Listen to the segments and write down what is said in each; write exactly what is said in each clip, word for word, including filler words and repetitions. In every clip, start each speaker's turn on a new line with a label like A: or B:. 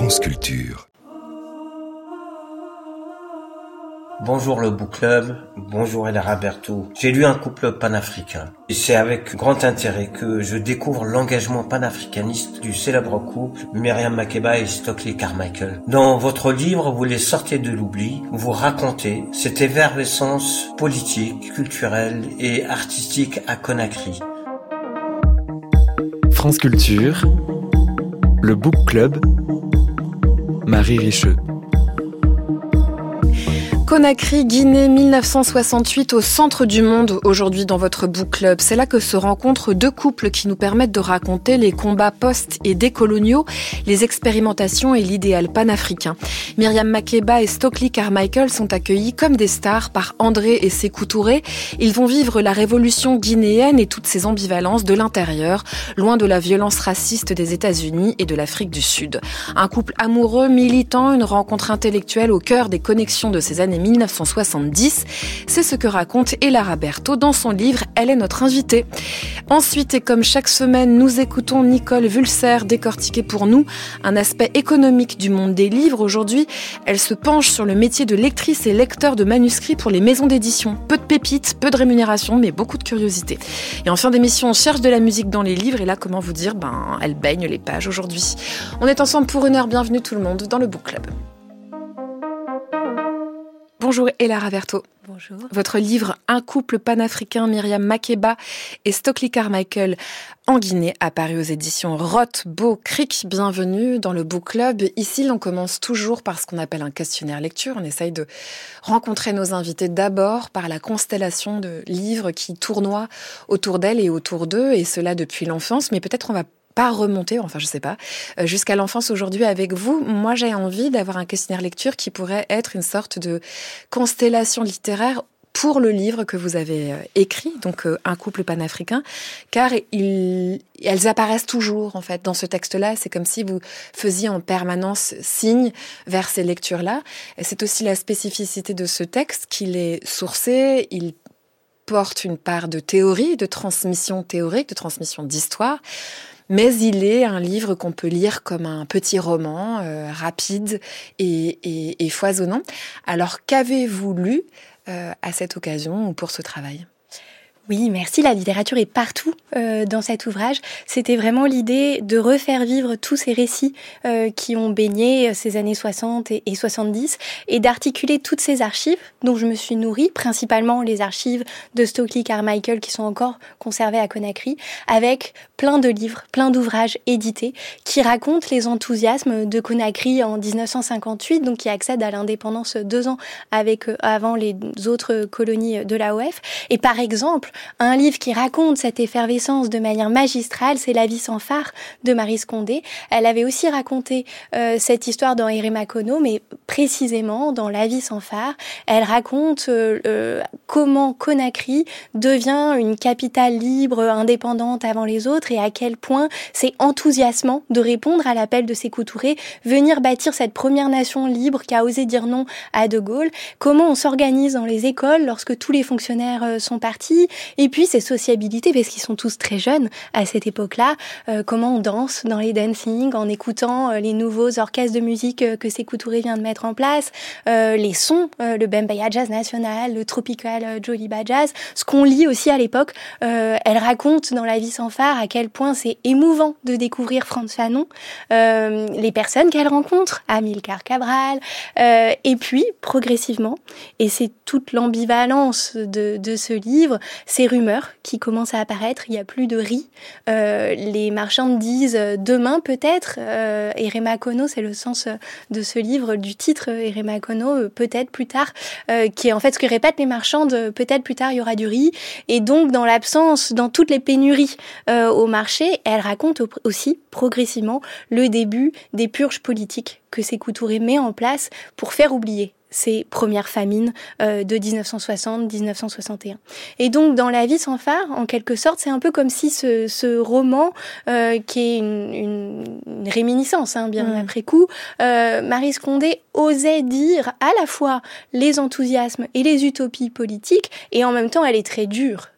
A: France Culture.
B: Bonjour le Book Club, bonjour Elara Berthaud. J'ai lu Un couple panafricain. Et c'est avec grand intérêt que je découvre l'engagement panafricaniste du célèbre couple Myriam Makeba et Stokely Carmichael. Dans votre livre, vous les sortez de l'oubli, vous racontez cette effervescence politique, culturelle et artistique à Conakry.
C: France Culture, le Book Club, Marie Richeux.
D: Conakry, Guinée, mille neuf cent soixante-huit, au centre du monde aujourd'hui dans votre Book Club. C'est là que se rencontrent deux couples qui nous permettent de raconter les combats post- et décoloniaux, les expérimentations et l'idéal panafricain. Myriam Makeba et Stokely Carmichael sont accueillis comme des stars par André et Sékou Touré. Ils vont vivre la révolution guinéenne et toutes ses ambivalences de l'intérieur, loin de la violence raciste des États-Unis et de l'Afrique du Sud. Un couple amoureux, militant, une rencontre intellectuelle au cœur des connexions de ces années mille neuf cent soixante-dix, c'est ce que raconte Elara Berthaud dans son livre « Elle est notre invitée ». Ensuite, et comme chaque semaine, nous écoutons Nicole Vulser décortiquer pour nous un aspect économique du monde des livres. Aujourd'hui, elle se penche sur le métier de lectrice et lecteur de manuscrits pour les maisons d'édition. Peu de pépites, peu de rémunération, mais beaucoup de curiosité. Et en fin d'émission, on cherche de la musique dans les livres, et là, comment vous dire, ben, elle baigne les pages aujourd'hui. On est ensemble pour une heure, bienvenue tout le monde dans le Book Club. Bonjour Elara Berthaud.
E: Bonjour.
D: Votre livre « Un couple panafricain », Myriam Makeba et Stokely Carmichael en Guinée, apparu aux éditions Rothbard Crick. Bienvenue dans le Book Club. Ici, on commence toujours par ce qu'on appelle un questionnaire lecture. On essaye de rencontrer nos invités d'abord par la constellation de livres qui tournoient autour d'elles et autour d'eux, et cela depuis l'enfance. Mais peut-être on va pas remonter, enfin je sais pas, jusqu'à l'enfance aujourd'hui avec vous. Moi, j'ai envie d'avoir un questionnaire lecture qui pourrait être une sorte de constellation littéraire pour le livre que vous avez écrit, donc Un couple panafricain, car il, elles apparaissent toujours en fait dans ce texte-là. C'est comme si vous faisiez en permanence signe vers ces lectures-là. Et c'est aussi la spécificité de ce texte qu'il est sourcé, il porte une part de théorie, de transmission théorique, de transmission d'histoire. Mais il est un livre qu'on peut lire comme un petit roman, euh, rapide et, et, et foisonnant. Alors, qu'avez-vous lu euh, à cette occasion ou pour ce travail ?
E: Oui, merci. La littérature est partout euh, dans cet ouvrage. C'était vraiment l'idée de refaire vivre tous ces récits euh, qui ont baigné ces années soixante et, et soixante-dix et d'articuler toutes ces archives dont je me suis nourrie, principalement les archives de Stokely Carmichael qui sont encore conservées à Conakry, avec plein de livres, plein d'ouvrages édités qui racontent les enthousiasmes de Conakry en dix-neuf cent cinquante-huit, donc qui accède à l'indépendance deux ans avec, euh, avant les autres colonies de l'A O F. Et par exemple, un livre qui raconte cette effervescence de manière magistrale, c'est La vie sans phare de Maryse Condé. Elle avait aussi raconté euh, cette histoire dans Eremakono, mais précisément dans La vie sans phare, elle raconte euh, euh, comment Conakry devient une capitale libre, indépendante avant les autres, et à quel point c'est enthousiasmant de répondre à l'appel de Sékou Touré, venir bâtir cette première nation libre qui a osé dire non à De Gaulle, comment on s'organise dans les écoles lorsque tous les fonctionnaires euh, sont partis, et puis ces sociabilités, parce qu'ils sont tous très jeunes à cette époque-là, euh, comment on danse dans les dancing en écoutant euh, les nouveaux orchestres de musique euh, que Sékou Touré vient de mettre en place, euh, les sons, euh, le Bembaya Jazz National, le Tropical euh, Joliba Jazz, ce qu'on lit aussi à l'époque. Euh, elle raconte dans La vie sans phare à quel point c'est émouvant de découvrir Frantz Fanon, euh, les personnes qu'elle rencontre, Amilcar Cabral, euh, et puis progressivement, et c'est toute l'ambivalence de, de ce livre, ces rumeurs qui commencent à apparaître, il n'y a plus de riz. Euh, les marchandes disent « demain peut-être euh, », Eremakono, c'est le sens de ce livre, du titre Eremakono, peut-être plus tard, euh, qui est en fait ce que répètent les marchandes, peut-être plus tard il y aura du riz. Et donc dans l'absence, dans toutes les pénuries euh, au marché, elle raconte aussi progressivement le début des purges politiques que Sékou Touré met en place pour faire oublier ces premières famines euh, de dix-neuf cent soixante à dix-neuf cent soixante et un. Et donc, dans La vie sans phare, en quelque sorte, c'est un peu comme si ce, ce roman, euh, qui est une, une, une réminiscence, hein, bien mmh. après coup, euh, Maryse Condé osait dire à la fois les enthousiasmes et les utopies politiques, et en même temps, elle est très dure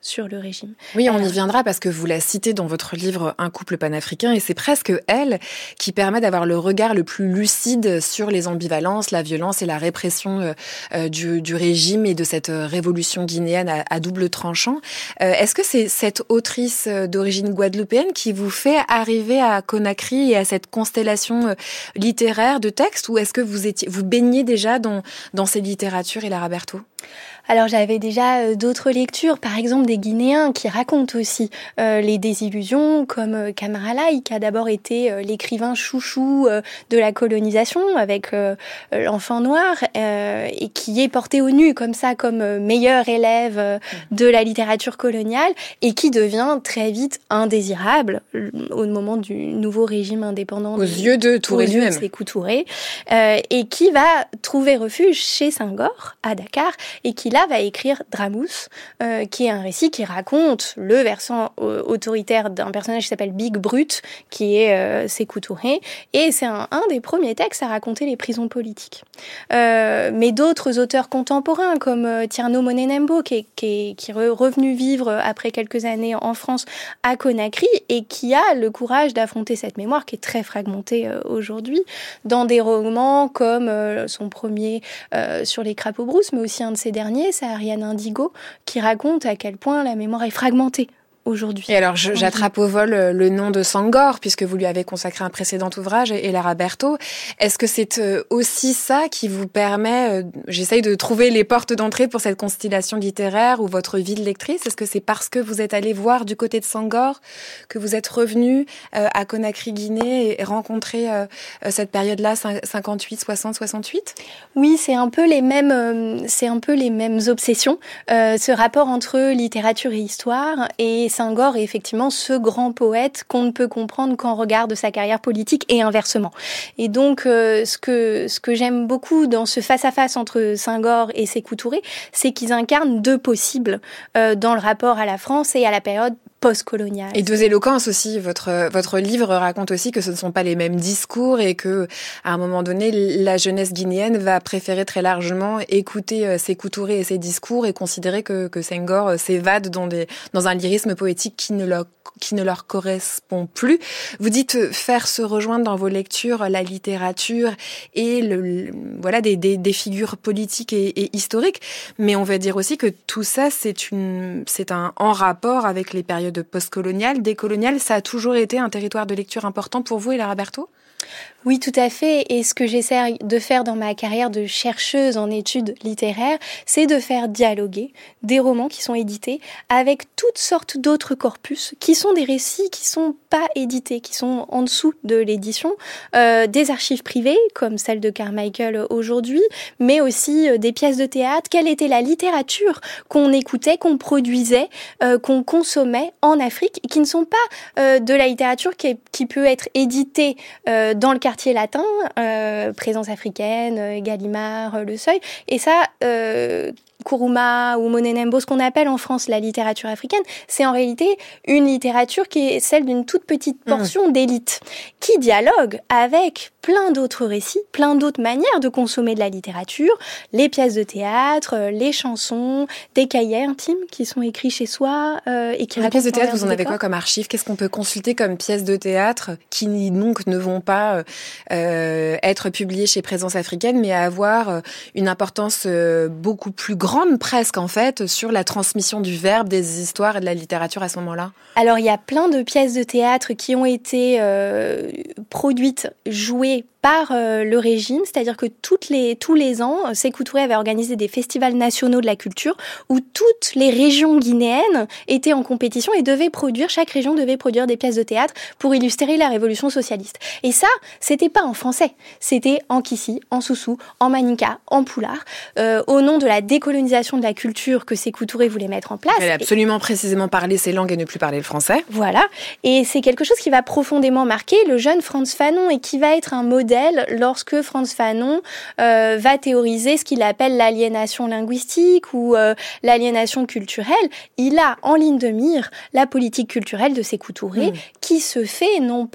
E: sur le régime.
D: Oui, on y viendra parce que vous la citez dans votre livre « Un couple panafricain » et c'est presque elle qui permet d'avoir le regard le plus lucide sur les ambivalences, la violence et la répression euh, du, du régime et de cette révolution guinéenne à, à double tranchant. Euh, est-ce que c'est cette autrice d'origine guadeloupéenne qui vous fait arriver à Conakry et à cette constellation littéraire de textes ou est-ce que vous étiez, vous baignez déjà dans, dans ces littératures, Elara Berthaud ?
E: Alors j'avais déjà euh, d'autres lectures, par exemple des Guinéens qui racontent aussi euh, les désillusions, comme euh, Camara Lai, qui a d'abord été euh, l'écrivain chouchou euh, de la colonisation avec euh, l'enfant noir, euh, et qui est porté au nu comme ça, comme euh, meilleur élève euh, de la littérature coloniale, et qui devient très vite indésirable euh, au moment du nouveau régime indépendant.
D: Aux yeux de Touré lui-même.
E: Sékou Touré, euh, et qui va trouver refuge chez Senghor, à Dakar, et qui là va écrire Dramous, euh, qui est un récit qui raconte le versant euh, autoritaire d'un personnage qui s'appelle Big Brut, qui est euh, Sékou Touré, et c'est un, un des premiers textes à raconter les prisons politiques. Euh, mais d'autres auteurs contemporains, comme euh, Tierno Monenembo, qui est, qui est, qui est revenu vivre après quelques années en France à Conakry, et qui a le courage d'affronter cette mémoire qui est très fragmentée euh, aujourd'hui, dans des romans comme euh, son premier euh, sur les crapauds brousses, mais aussi un de ses derniers, c'est Ariane Indigo, qui raconte à quel point la mémoire est fragmentée aujourd'hui.
D: Et alors, je, j'attrape au vol le nom de Senghor, puisque vous lui avez consacré un précédent ouvrage, Elara Berthaud. Est-ce que c'est aussi ça qui vous permet, j'essaye de trouver les portes d'entrée pour cette constellation littéraire ou votre vie de lectrice, est-ce que c'est parce que vous êtes allé voir du côté de Senghor que vous êtes revenu à Conakry-Guinée et rencontré cette période-là, cinquante-huit, soixante, soixante-huit ?
E: Oui, c'est un peu les mêmes, c'est un peu les mêmes obsessions, euh, ce rapport entre littérature et histoire, et Senghor est effectivement ce grand poète qu'on ne peut comprendre qu'en regard de sa carrière politique et inversement. Et donc, euh, ce que ce que j'aime beaucoup dans ce face-à-face entre Senghor et Sékou Touré, c'est qu'ils incarnent deux possibles euh, dans le rapport à la France et à la période post-coloniale.
D: Et deux éloquences aussi. Votre votre livre raconte aussi que ce ne sont pas les mêmes discours et que à un moment donné, la jeunesse guinéenne va préférer très largement écouter Sékou Touré et ses discours et considérer que que Senghor s'évade dans des dans un lyrisme poétique qui ne leur qui ne leur correspond plus. Vous dites faire se rejoindre dans vos lectures la littérature et le, le voilà des, des des figures politiques et, et historiques, mais on va dire aussi que tout ça c'est une c'est un en rapport avec les périodes postcoloniales, décoloniales. Ça a toujours été un territoire de lecture important pour vous, Elara Berthaud ?
E: Oui, tout à fait. Et ce que j'essaie de faire dans ma carrière de chercheuse en études littéraires, c'est de faire dialoguer des romans qui sont édités avec toutes sortes d'autres corpus, qui sont des récits qui sont pas édités, qui sont en dessous de l'édition, euh, des archives privées, comme celle de Carmichael aujourd'hui, mais aussi euh, des pièces de théâtre. Quelle était la littérature qu'on écoutait, qu'on produisait, euh, qu'on consommait en Afrique, et qui ne sont pas euh, de la littérature qui, est, qui peut être éditée euh, dans le quartier latin, euh, Présence africaine, euh, Gallimard, euh, Le Seuil, et ça, euh, Kourouma ou Monenembo, ce qu'on appelle en France la littérature africaine, c'est en réalité une littérature qui est celle d'une toute petite portion mmh. d'élite, qui dialogue avec plein d'autres récits, plein d'autres manières de consommer de la littérature, les pièces de théâtre, les chansons, des cahiers intimes qui sont écrits chez soi euh, et qui
D: les pièces de théâtre, vous en avez
E: décor.
D: quoi comme archives ? Qu'est-ce qu'on peut consulter comme pièces de théâtre qui donc ne vont pas euh, être publiées chez Présence africaine, mais avoir une importance euh, beaucoup plus grande presque en fait sur la transmission du verbe, des histoires et de la littérature à ce moment-là ?
E: Alors il y a plein de pièces de théâtre qui ont été euh, produites, jouées par euh, le régime, c'est-à-dire que toutes les, tous les ans, Sékou Touré avait organisé des festivals nationaux de la culture où toutes les régions guinéennes étaient en compétition et devaient produire, chaque région devait produire des pièces de théâtre pour illustrer la révolution socialiste. Et ça, c'était pas en français, c'était en kissi, en soussou, en maninka, en poulard, euh, au nom de la décolonisation de la culture que Sékou Touré voulait mettre en place.
D: Elle a absolument et... précisément parlé ces langues et ne plus parler le français.
E: Voilà, et c'est quelque chose qui va profondément marquer le jeune Frantz Fanon et qui va être un modèle lorsque Frantz Fanon euh, va théoriser ce qu'il appelle l'aliénation linguistique ou euh, l'aliénation culturelle. Il a en ligne de mire la politique culturelle de Sékou Touré mmh. qui se fait non pas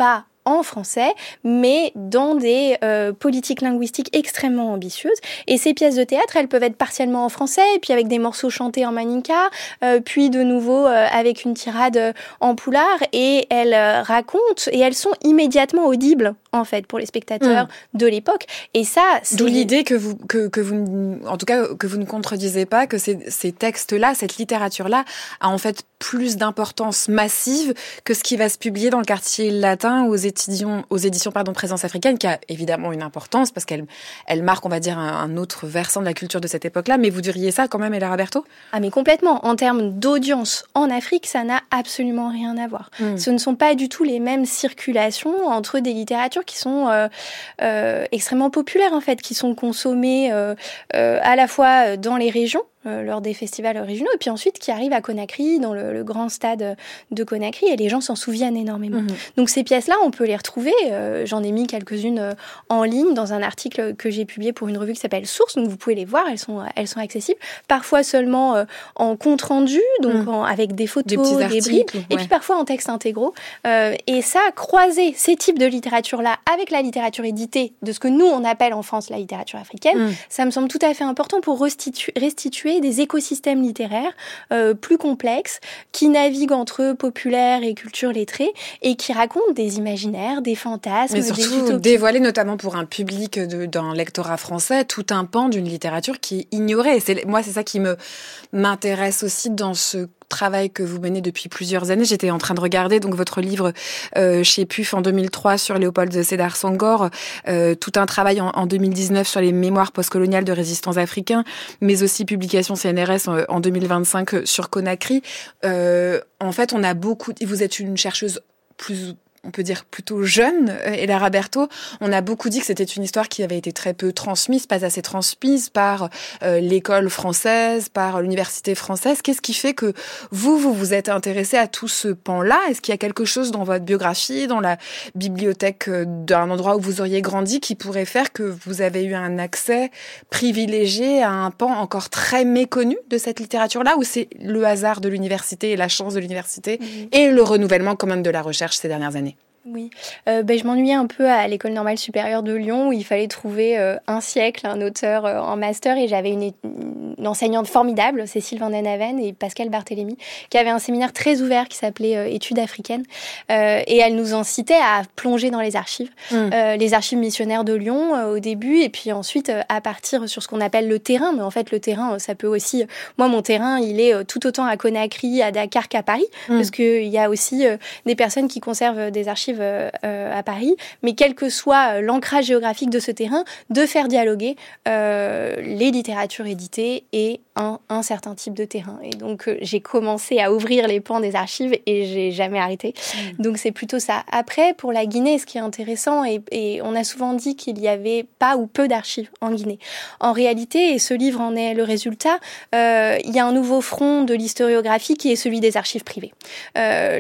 E: en français, mais dans des euh, politiques linguistiques extrêmement ambitieuses. Et ces pièces de théâtre, elles peuvent être partiellement en français, et puis avec des morceaux chantés en maninka, euh, puis de nouveau euh, avec une tirade euh, en poulard, et elles euh, racontent, et elles sont immédiatement audibles, en fait, pour les spectateurs mmh. de l'époque. Et ça, c'est...
D: D'où l'idée que vous, que, que vous, en tout cas, que vous ne contredisez pas, que ces, ces textes-là, cette littérature-là, a en fait plus d'importance massive que ce qui va se publier dans le quartier latin aux éditions, aux éditions pardon, Présence africaine, qui a évidemment une importance parce qu'elle elle marque, on va dire, un, un autre versant de la culture de cette époque-là. Mais vous diriez ça quand même, Hélène Raberto ?
E: Ah mais complètement. En termes d'audience en Afrique, ça n'a absolument rien à voir. Mmh. Ce ne sont pas du tout les mêmes circulations entre des littératures qui sont euh, euh, extrêmement populaires en fait, qui sont consommées euh, euh, à la fois dans les régions, Euh, lors des festivals régionaux, et puis ensuite qui arrive à Conakry, dans le, le grand stade de Conakry, et les gens s'en souviennent énormément. Mmh. Donc ces pièces-là, on peut les retrouver, euh, j'en ai mis quelques-unes euh, en ligne dans un article que j'ai publié pour une revue qui s'appelle Source, donc vous pouvez les voir, elles sont, elles sont accessibles, parfois seulement euh, en compte-rendu, donc mmh. en, avec des photos, des, des articles, bribes, ouais. Et puis parfois en texte intégraux. Euh, et ça, croiser ces types de littérature-là avec la littérature éditée, de ce que nous, on appelle en France la littérature africaine, mmh. ça me semble tout à fait important pour restituer, restituer des écosystèmes littéraires euh, plus complexes qui naviguent entre populaire et culture lettrée et qui racontent des imaginaires, des fantasmes,
D: mais surtout
E: des utopies.
D: Dévoiler notamment pour un public de, d'un lectorat français tout un pan d'une littérature qui est ignorée. C'est, moi, c'est ça qui me m'intéresse aussi dans ce travail que vous menez depuis plusieurs années. J'étais en train de regarder donc votre livre euh, chez P U F en deux mille trois sur Léopold Sédar Senghor, euh, tout un travail en, en deux mille dix-neuf sur les mémoires postcoloniales de résistants africains, mais aussi publication C N R S en, en deux mille vingt-cinq sur Conakry. Euh, en fait, on a beaucoup... Vous êtes une chercheuse plus... on peut dire plutôt jeune, Hélène Raberto, on a beaucoup dit que c'était une histoire qui avait été très peu transmise, pas assez transmise par euh, l'école française, par l'université française. Qu'est-ce qui fait que vous, vous vous êtes intéressé à tout ce pan-là ? Est-ce qu'il y a quelque chose dans votre biographie, dans la bibliothèque d'un endroit où vous auriez grandi, qui pourrait faire que vous avez eu un accès privilégié à un pan encore très méconnu de cette littérature-là, ou c'est le hasard de l'université et la chance de l'université mmh. et le renouvellement quand même de la recherche ces dernières années ?
E: Oui, euh, ben, je m'ennuyais un peu à l'École normale supérieure de Lyon où il fallait trouver euh, un siècle, un auteur euh, en master, et j'avais une, une enseignante formidable, Cécile Van den Haven et Pascal Barthélémy, qui avait un séminaire très ouvert qui s'appelait euh, Études africaines, euh, et elle nous incitait à plonger dans les archives, mmh. euh, les archives missionnaires de Lyon euh, au début, et puis ensuite euh, à partir sur ce qu'on appelle le terrain, mais en fait le terrain, ça peut aussi, moi mon terrain il est euh, tout autant à Conakry, à Dakar qu'à Paris, mmh. parce qu'il y a aussi euh, des personnes qui conservent des archives Euh, euh, à Paris, mais quel que soit l'ancrage géographique de ce terrain, de faire dialoguer euh, les littératures éditées et un, un certain type de terrain. Et donc, euh, j'ai commencé à ouvrir les pans des archives et j'ai jamais arrêté. Mmh. Donc, c'est plutôt ça. Après, pour la Guinée, ce qui est intéressant, et, et on a souvent dit qu'il y avait pas ou peu d'archives en Guinée. En réalité, et ce livre en est le résultat, euh, il y a un nouveau front de l'historiographie qui est celui des archives privées. Euh,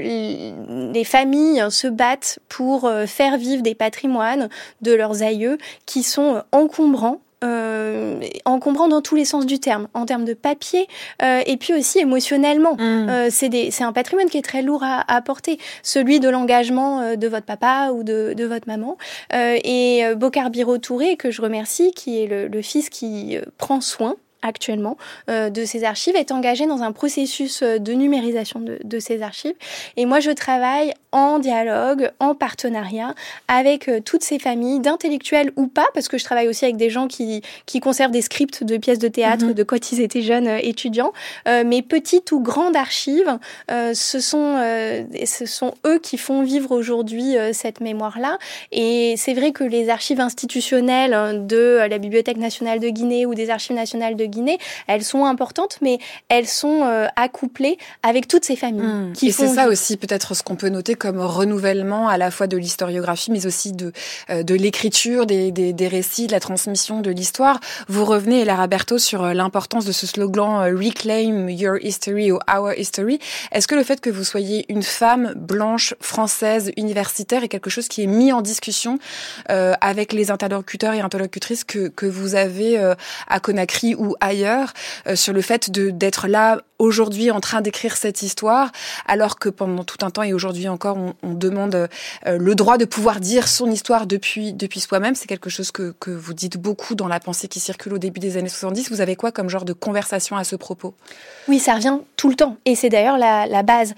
E: les familles se battent pour faire vivre des patrimoines de leurs aïeux qui sont encombrants, Euh, encombrant dans tous les sens du terme, en termes de papier euh, et puis aussi émotionnellement. Mmh. Euh, c'est, des, c'est un patrimoine qui est très lourd à, à porter, celui de l'engagement euh, de votre papa ou de, de votre maman. Euh, et euh, Bokar Biro Touré, que je remercie, qui est le, le fils qui euh, prend soin actuellement euh, de ces archives, est engagé dans un processus de numérisation de, de ces archives. Et moi, je travaille en dialogue, en partenariat avec euh, toutes ces familles, d'intellectuels ou pas, parce que je travaille aussi avec des gens qui, qui conservent des scripts de pièces de théâtre mmh. de quand ils étaient jeunes euh, étudiants. Euh, mais petites ou grandes archives, euh, ce, sont, euh, ce sont eux qui font vivre aujourd'hui euh, cette mémoire-là. Et c'est vrai que les archives institutionnelles de la Bibliothèque nationale de Guinée ou des archives nationales de Guinée, elles sont importantes, mais elles sont euh, accouplées avec toutes ces familles. Mmh. Qui
D: Et
E: font
D: c'est ça
E: vivre.
D: aussi peut-être ce qu'on peut noter comme renouvellement à la fois de l'historiographie, mais aussi de, euh, de l'écriture, des, des, des récits, de la transmission de l'histoire. Vous revenez, Hélène Raberto, sur l'importance de ce slogan euh, « Reclaim your history » ou « Our history ». Est-ce que le fait que vous soyez une femme blanche, française, universitaire est quelque chose qui est mis en discussion euh, avec les interlocuteurs et interlocutrices que, que vous avez euh, à Conakry ou ailleurs, euh, sur le fait de, d'être là aujourd'hui en train d'écrire cette histoire, alors que pendant tout un temps et aujourd'hui encore, on, on demande euh, le droit de pouvoir dire son histoire depuis depuis soi-même. C'est quelque chose que que vous dites beaucoup dans la pensée qui circule au début des années soixante-dix. Vous avez quoi comme genre de conversation à ce propos ?
E: Oui, ça revient tout le temps, et c'est d'ailleurs la, la base.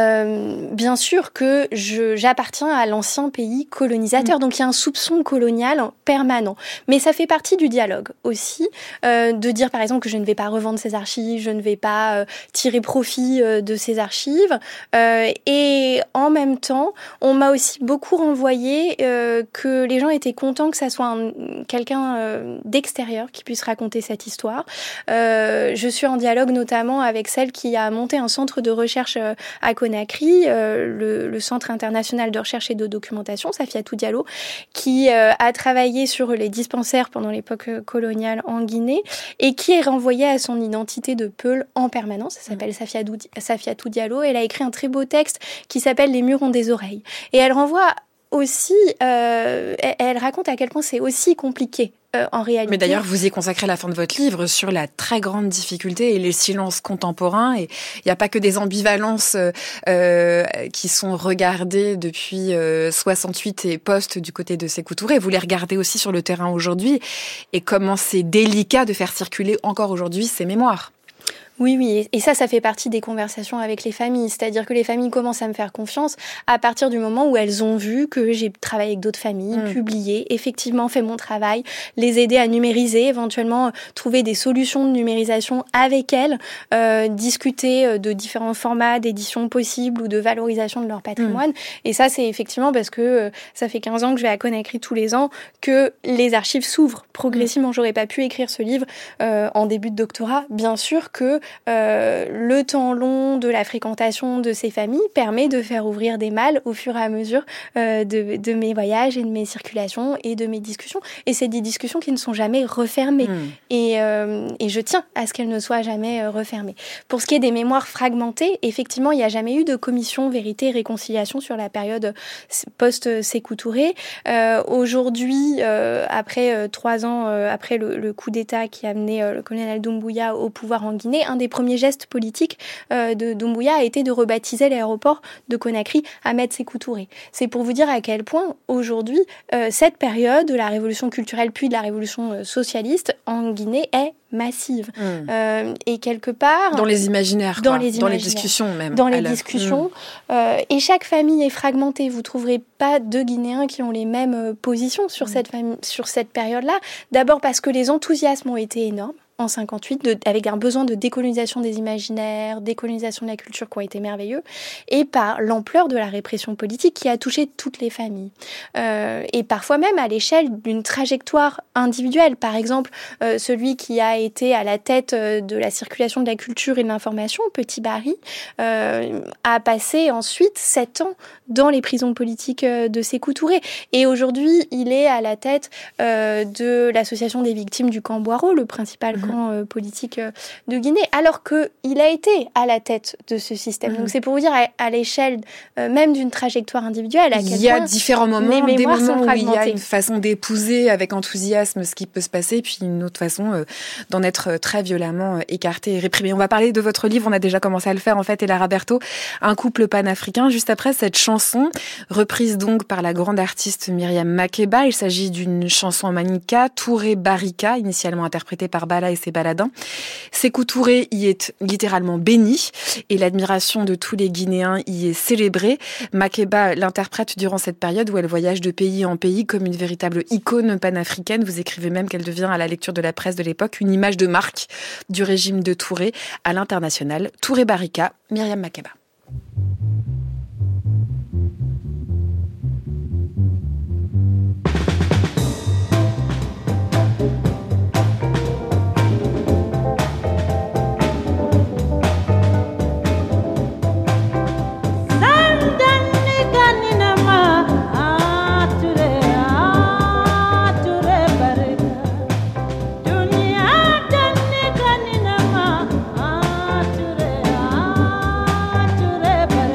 E: Euh, bien sûr que je, j'appartiens à l'ancien pays colonisateur, mmh. donc il y a un soupçon colonial permanent. Mais ça fait partie du dialogue aussi, euh, de dire par exemple que je ne vais pas revendre ces archives, je ne vais pas euh, tirer profit euh, de ces archives. Euh, et en même temps, on m'a aussi beaucoup renvoyé euh, que les gens étaient contents que ça soit un, quelqu'un euh, d'extérieur qui puisse raconter cette histoire. Euh, je suis en dialogue notamment avec celle qui a monté un centre de recherche euh, à Conakry, euh, le, le Centre international de recherche et de documentation, Safiatou Diallo, qui euh, a travaillé sur les dispensaires pendant l'époque coloniale en Guinée et qui est renvoyée à son identité de Peul en permanence. Ça s'appelle Safiatou, Safiatou Diallo. Elle a écrit un très beau texte qui s'appelle « Les murs ont des oreilles ». Et elle renvoie aussi, euh, elle raconte à quel point c'est aussi compliqué euh, en réalité.
D: Mais d'ailleurs, vous y consacrez la fin de votre livre sur la très grande difficulté et les silences contemporains. Et il n'y a pas que des ambivalences euh, qui sont regardées depuis euh, soixante-huit et post du côté de Sékou Touré. Vous les regardez aussi sur le terrain aujourd'hui. Et comment c'est délicat de faire circuler encore aujourd'hui ces mémoires.
E: Oui, oui, et ça, ça fait partie des conversations avec les familles. C'est-à-dire que les familles commencent à me faire confiance à partir du moment où elles ont vu que j'ai travaillé avec d'autres familles, mmh. publié, effectivement fait mon travail, les aider à numériser, éventuellement trouver des solutions de numérisation avec elles, euh, discuter de différents formats d'édition possibles ou de valorisation de leur patrimoine. Mmh. Et ça, c'est effectivement parce que euh, ça fait quinze ans que je vais à Conakry tous les ans que les archives s'ouvrent progressivement. Mmh. J'aurais pas pu écrire ce livre euh, en début de doctorat. Bien sûr que Euh, le temps long de la fréquentation de ces familles permet de faire ouvrir des malles au fur et à mesure euh, de, de mes voyages et de mes circulations et de mes discussions. Et c'est des discussions qui ne sont jamais refermées. Mmh. Et, euh, et je tiens à ce qu'elles ne soient jamais euh, refermées. Pour ce qui est des mémoires fragmentées, effectivement, il n'y a jamais eu de commission vérité et réconciliation sur la période post-Sékou Touré. Euh, aujourd'hui, euh, après euh, trois ans, euh, après le, le coup d'État qui a amené euh, le colonel Doumbouya au pouvoir en Guinée, un des premiers gestes politiques euh, de Doumbouya a été de rebaptiser l'aéroport de Conakry Ahmed Sékou Touré. C'est pour vous dire à quel point, aujourd'hui, euh, cette période de la révolution culturelle puis de la révolution euh, socialiste en Guinée est massive. Mmh. Euh, et quelque part...
D: Dans les imaginaires,
E: dans
D: quoi.
E: les,
D: dans les discussions même.
E: Dans les discussions. Mmh. Euh, et chaque famille est fragmentée. Vous ne trouverez pas deux Guinéens qui ont les mêmes euh, positions sur, mmh. cette famille, sur cette période-là. D'abord parce que les enthousiasmes ont été énormes. En cinquante-huit, de, avec un besoin de décolonisation des imaginaires, décolonisation de la culture qui ont été merveilleux, et par l'ampleur de la répression politique qui a touché toutes les familles. Euh, et parfois même à l'échelle d'une trajectoire individuelle. Par exemple, euh, celui qui a été à la tête de la circulation de la culture et de l'information, Petit Barry, euh, a passé ensuite sept ans dans les prisons politiques de Sékou Touré. Et aujourd'hui, il est à la tête euh, de l'association des victimes du camp Boiro, le principal mmh. camp politique de Guinée, alors qu'il a été à la tête de ce système. Mmh. Donc c'est pour vous dire à, à l'échelle euh, même d'une trajectoire individuelle à quel
D: il y a
E: point
D: différents moments,
E: les
D: des
E: mémoires
D: moments
E: sont
D: où il y a une
E: fragmentées.
D: façon d'épouser avec enthousiasme ce qui peut se passer, puis une autre façon euh, d'en être très violemment écarté et réprimé. On va parler de votre livre, on a déjà commencé à le faire en fait, Elara Berto, Un couple panafricain, juste après cette chanson, reprise donc par la grande artiste Myriam Makeba. Il s'agit d'une chanson en manika, Touré Barika, initialement interprétée par Bala et ses baladins. Sékou Touré y est littéralement béni et l'admiration de tous les Guinéens y est célébrée. Makeba l'interprète durant cette période où elle voyage de pays en pays comme une véritable icône panafricaine. Vous écrivez même qu'elle devient, à la lecture de la presse de l'époque, une image de marque du régime de Touré à l'international. Touré Barika, Myriam Makeba.
A: Touré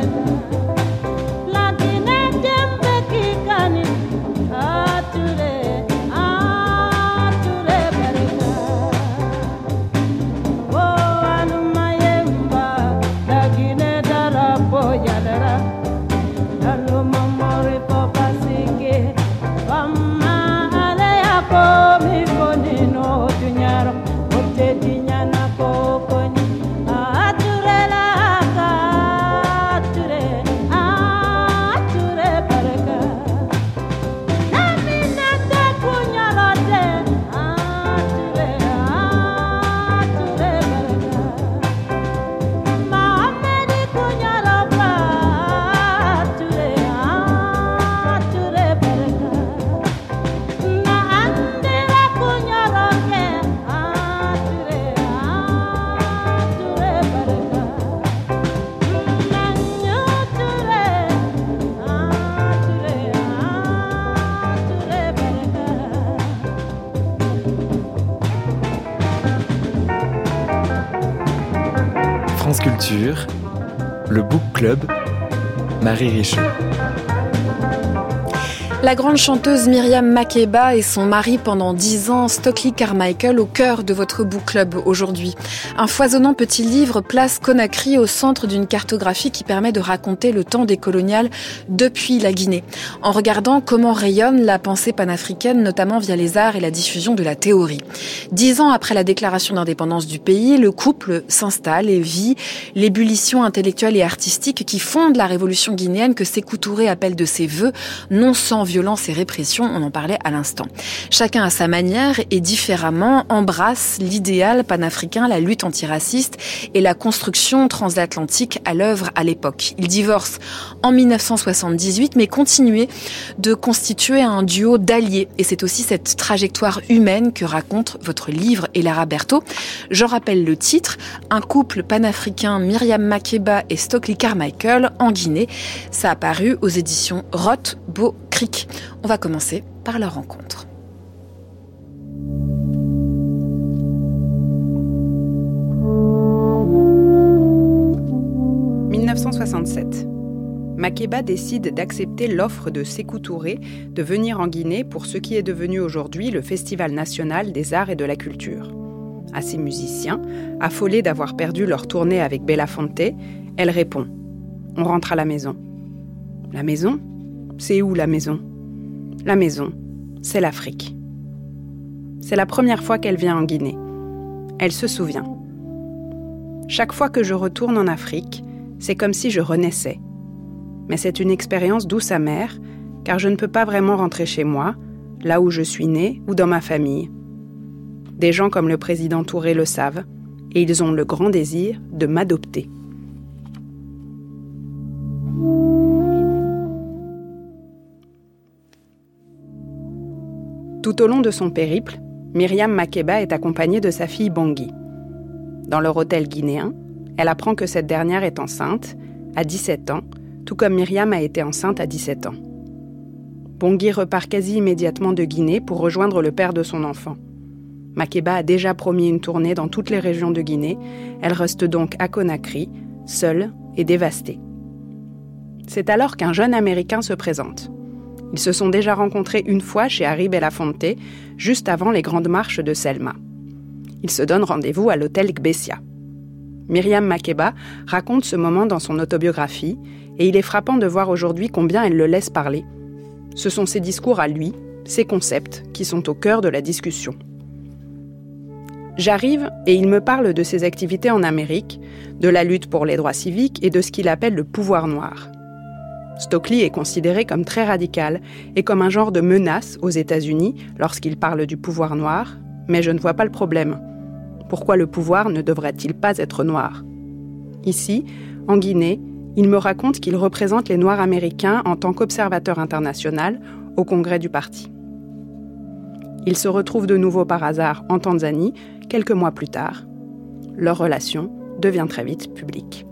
C: Culture, le Book Club, Marie Richeux.
D: La grande chanteuse Myriam Makeba et son mari pendant dix ans, Stokely Carmichael, au cœur de votre book club aujourd'hui. Un foisonnant petit livre place Conakry au centre d'une cartographie qui permet de raconter le temps des coloniales depuis la Guinée, en regardant comment rayonne la pensée panafricaine, notamment via les arts et la diffusion de la théorie. Dix ans après la déclaration d'indépendance du pays, le couple s'installe et vit l'ébullition intellectuelle et artistique qui fonde la révolution guinéenne que Sékou Touré appelle de ses vœux, non sans violence et répression, on en parlait à l'instant. Chacun à sa manière et différemment embrasse l'idéal panafricain, la lutte antiraciste et la construction transatlantique à l'œuvre à l'époque. Ils divorcent en dix-neuf cent soixante-dix-huit mais continuent de constituer un duo d'alliés et c'est aussi cette trajectoire humaine que raconte votre livre Elara Berto. J'en rappelle le titre, Un couple panafricain, Myriam Makeba et Stokely Carmichael en Guinée. Ça a paru aux éditions Roth Beau Cric. On va commencer par leur rencontre.
A: dix-neuf cent soixante-sept. Makeba décide d'accepter l'offre de Sékou Touré de venir en Guinée pour ce qui est devenu aujourd'hui le Festival national des arts et de la culture. À ses musiciens, affolés d'avoir perdu leur tournée avec Belafonte, elle répond « On rentre à la maison ». La maison ? C'est où la maison ? La maison, c'est l'Afrique. C'est la première fois qu'elle vient en Guinée. Elle se souvient. Chaque fois que je retourne en Afrique, c'est comme si je renaissais. Mais c'est une expérience douce amère, car je ne peux pas vraiment rentrer chez moi, là où je suis née ou dans ma famille. Des gens comme le président Touré le savent, et ils ont le grand désir de m'adopter. Tout au long de son périple, Myriam Makeba est accompagnée de sa fille Bangui. Dans leur hôtel guinéen, elle apprend que cette dernière est enceinte, à dix-sept ans, tout comme Myriam a été enceinte à dix-sept ans. Bangui repart quasi immédiatement de Guinée pour rejoindre le père de son enfant. Makeba a déjà promis une tournée dans toutes les régions de Guinée, elle reste donc à Conakry, seule et dévastée. C'est alors qu'un jeune Américain se présente. Ils se sont déjà rencontrés une fois chez Harry Belafonte, juste avant les grandes marches de Selma. Ils se donnent rendez-vous à l'hôtel Gbessia. Myriam Makeba raconte ce moment dans son autobiographie, et il est frappant de voir aujourd'hui combien elle le laisse parler. Ce sont ses discours à lui, ses concepts, qui sont au cœur de la discussion. J'arrive et il me parle de ses activités en Amérique, de la lutte pour les droits civiques et de ce qu'il appelle le pouvoir noir. Stokely est considéré comme très radical et comme un genre de menace aux États-Unis lorsqu'il parle du pouvoir noir, mais je ne vois pas le problème. Pourquoi le pouvoir ne devrait-il pas être noir ? Ici, en Guinée, il me raconte qu'il représente les Noirs américains en tant qu'observateur international au congrès du parti. Il se retrouve de nouveau par hasard en Tanzanie, quelques mois plus tard. Leur relation devient très vite publique.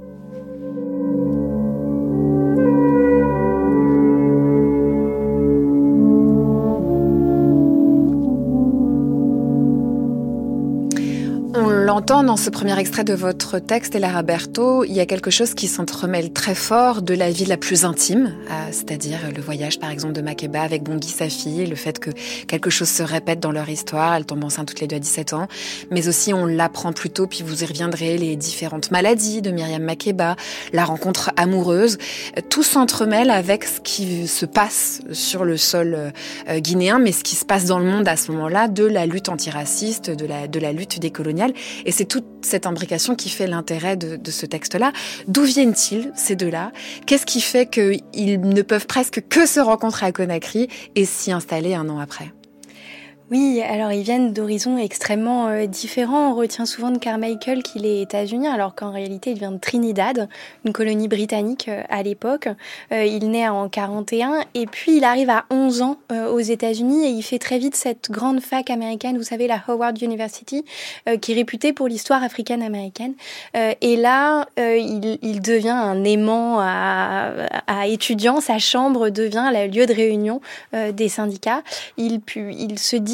D: On l'entend dans ce premier extrait de votre texte, Elara Berto, il y a quelque chose qui s'entremêle très fort de la vie la plus intime, c'est-à-dire le voyage par exemple de Makeba avec Bangui, sa fille, le fait que quelque chose se répète dans leur histoire, elle tombe enceinte toutes les deux à dix-sept ans, mais aussi on l'apprend plus tôt, puis vous y reviendrez, les différentes maladies de Myriam Makeba, la rencontre amoureuse, tout s'entremêle avec ce qui se passe sur le sol guinéen, mais ce qui se passe dans le monde à ce moment-là, de la lutte antiraciste, de la, de la lutte décoloniale. Et c'est toute cette imbrication qui fait l'intérêt de, de ce texte-là. D'où viennent-ils, ces deux-là ? Qu'est-ce qui fait qu'ils ne peuvent presque que se rencontrer à Conakry et s'y installer un an après ?
E: Oui, alors ils viennent d'horizons extrêmement euh, différents. On retient souvent de Carmichael qu'il est états-unien, alors qu'en réalité il vient de Trinidad, une colonie britannique euh, à l'époque. Euh, il naît en quarante et un et puis il arrive à onze ans euh, aux États-Unis et il fait très vite cette grande fac américaine, vous savez, la Howard University, euh, qui est réputée pour l'histoire africaine-américaine. Euh, et là, euh, il, il devient un aimant à, à étudiants. Sa chambre devient le lieu de réunion euh, des syndicats. Il, il se dit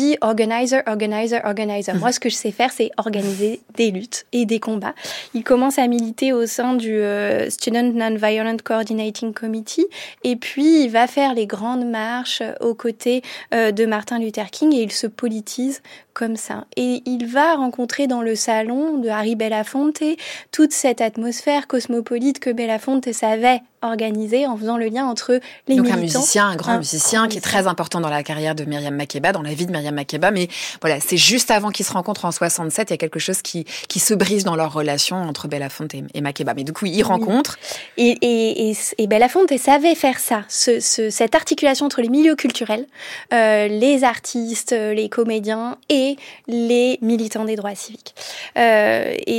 E: dit organizer, organizer, organizer. Moi, ce que je sais faire, c'est organiser des luttes et des combats. Il commence à militer au sein du euh, Student Non-Violent Coordinating Committee et puis il va faire les grandes marches aux côtés euh, de Martin Luther King et il se politise comme ça. Et il va rencontrer dans le salon de Harry Belafonte toute cette atmosphère cosmopolite que Belafonte savait organiser en faisant le lien entre les
D: Donc
E: militants.
D: un musicien, un grand
E: un
D: musicien
E: grand
D: qui est
E: musicien.
D: très important dans la carrière de Myriam Makeba, dans la vie de Myriam Makeba. Mais voilà, c'est juste avant qu'ils se rencontrent en soixante-sept, il y a quelque chose qui, qui se brise dans leur relation entre Belafonte et, et Makeba. Mais du coup, ils rencontrent.
E: Et, et, et, et Belafonte savait faire ça, ce, ce, cette articulation entre les milieux culturels, euh, les artistes, les comédiens et les militants des droits civiques. Euh, et,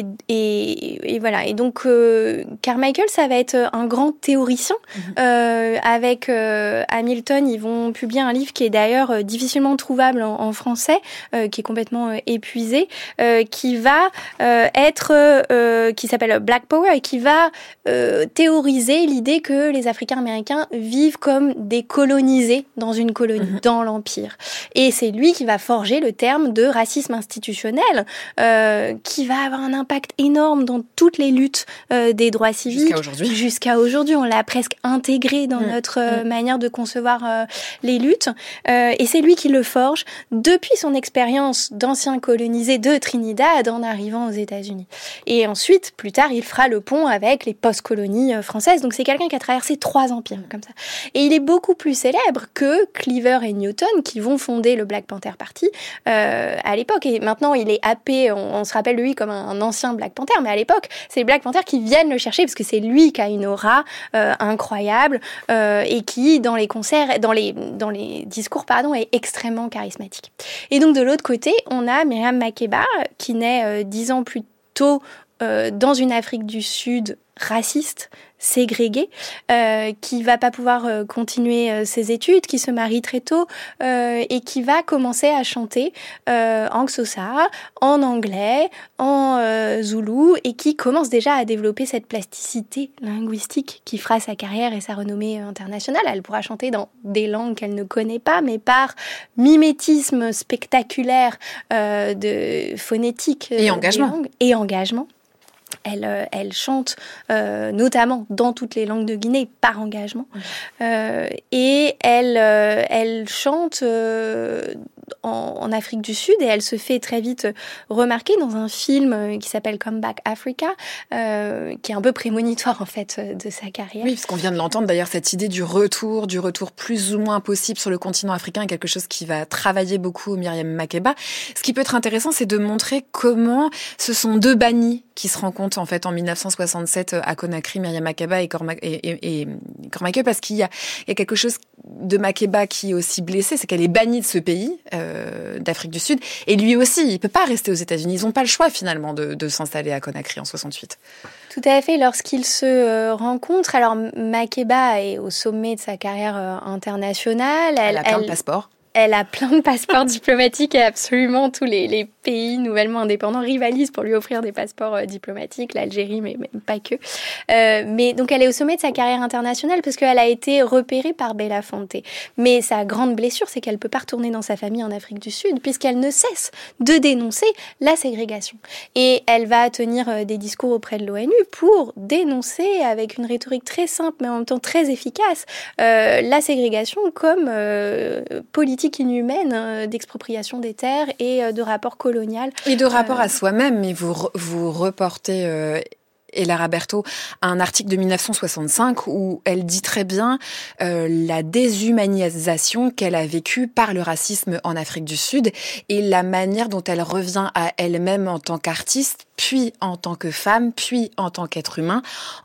E: et, et voilà. Et donc, euh, Carmichael, ça va être un grand théoricien. Mmh. Euh, avec euh, Hamilton, ils vont publier un livre qui est d'ailleurs euh, difficilement trouvable en, en français, euh, qui est complètement euh, épuisé, euh, qui va euh, être, euh, qui s'appelle Black Power et qui va euh, théoriser l'idée que les Africains américains vivent comme des colonisés dans une colonie, mmh. dans l'Empire. Et c'est lui qui va forger le terme de racisme institutionnel, euh, qui va avoir un impact énorme dans toutes les luttes euh, des droits civiques.
D: Jusqu'à aujourd'hui.
E: Jusqu'à aujourd'hui, on l'a presque intégré dans mmh. notre euh, mmh. manière de concevoir euh, les luttes. Euh, et c'est lui qui le forge depuis son expérience d'ancien colonisé de Trinidad en arrivant aux États-Unis. Et ensuite, plus tard, il fera le pont avec les post-colonies euh, françaises. Donc c'est quelqu'un qui a traversé trois empires comme ça. Et il est beaucoup plus célèbre que Cleaver et Newton qui vont fonder le Black Panther Party euh, à l'époque. Et maintenant, il est happé, on, on se rappelle de lui comme un, un ancien Black Panther, mais à l'époque, c'est les Black Panthers qui viennent le chercher parce que c'est lui qui a une aura euh, incroyable euh, et qui, dans les concerts, dans les, dans les discours, pardon, est extrêmement charismatique. Et donc, de l'autre côté, on a Myriam Makeba qui naît euh, dix ans plus tôt euh, dans une Afrique du Sud raciste, ségrégée, euh, qui va pas pouvoir euh, continuer euh, ses études, qui se marie très tôt euh, et qui va commencer à chanter euh, en Xhosa, en anglais, en euh, zoulou et qui commence déjà à développer cette plasticité linguistique qui fera sa carrière et sa renommée internationale. Elle pourra chanter dans des langues qu'elle ne connaît pas, mais par mimétisme spectaculaire euh, de phonétique
D: et engagement.
E: Et engagement. Elle, euh, elle chante euh, notamment dans toutes les langues de Guinée par engagement. Mmh. Euh, et elle, euh, elle chante euh, en, en Afrique du Sud et elle se fait très vite remarquer dans un film qui s'appelle Come Back Africa, euh, qui est un peu prémonitoire en fait de sa carrière.
D: Oui, parce qu'on vient de l'entendre d'ailleurs, cette idée du retour, du retour plus ou moins possible sur le continent africain est quelque chose qui va travailler beaucoup Myriam Makeba. Ce qui peut être intéressant, c'est de montrer comment ce sont deux bannis qui se rencontrent en fait en dix-neuf cent soixante-sept à Conakry, Myriam Makeba et, Cormac- et, et, et Carmichael, parce qu'il y a, il y a quelque chose de Makeba qui est aussi blessée, c'est qu'elle est bannie de ce pays, euh, d'Afrique du Sud, et lui aussi, il peut pas rester aux États-Unis. Ils n'ont pas le choix finalement de, de s'installer à Conakry en soixante-huit.
E: Tout à fait. Lorsqu'ils se euh, rencontrent, alors Makeba est au sommet de sa carrière euh, internationale.
D: Elle, elle a plein
E: elle,
D: de passeports.
E: Elle a plein de passeports diplomatiques et absolument tous les, les pays nouvellement indépendants rivalisent pour lui offrir des passeports euh, diplomatiques, l'Algérie, mais même pas que. Euh, mais donc elle est au sommet de sa carrière internationale parce qu'elle a été repérée par Belafonte. Mais sa grande blessure, c'est qu'elle ne peut pas retourner dans sa famille en Afrique du Sud puisqu'elle ne cesse de dénoncer la ségrégation. Et elle va tenir euh, des discours auprès de l'ONU pour dénoncer avec une rhétorique très simple mais en même temps très efficace euh, la ségrégation comme euh, politique inhumaine euh, d'expropriation des terres et euh, de rapport colonial.
D: Et de rapport euh... à soi-même, mais vous, vous reportez... Euh... et Lara Berto, un article de dix-neuf cent soixante-cinq où elle dit très bien euh, la déshumanisation qu'elle a vécue par le racisme en Afrique du Sud et la manière dont elle revient à elle-même en tant qu'artiste, puis en tant que femme, puis en tant qu'être humain,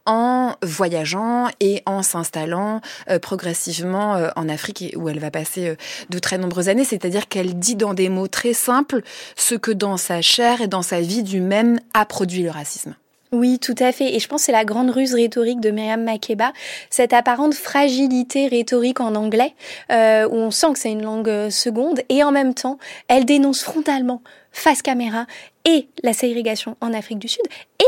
D: en voyageant et en s'installant euh, progressivement euh, en Afrique où elle va passer euh, de très nombreuses années. C'est-à-dire qu'elle dit dans des mots très simples ce que dans sa chair et dans sa vie d'humaine a produit le racisme.
E: Oui, tout à fait. Et je pense que c'est la grande ruse rhétorique de Myriam Makeba, cette apparente fragilité rhétorique en anglais, euh, où on sent que c'est une langue euh, seconde, et en même temps, elle dénonce frontalement, face caméra, et la ségrégation en Afrique du Sud, et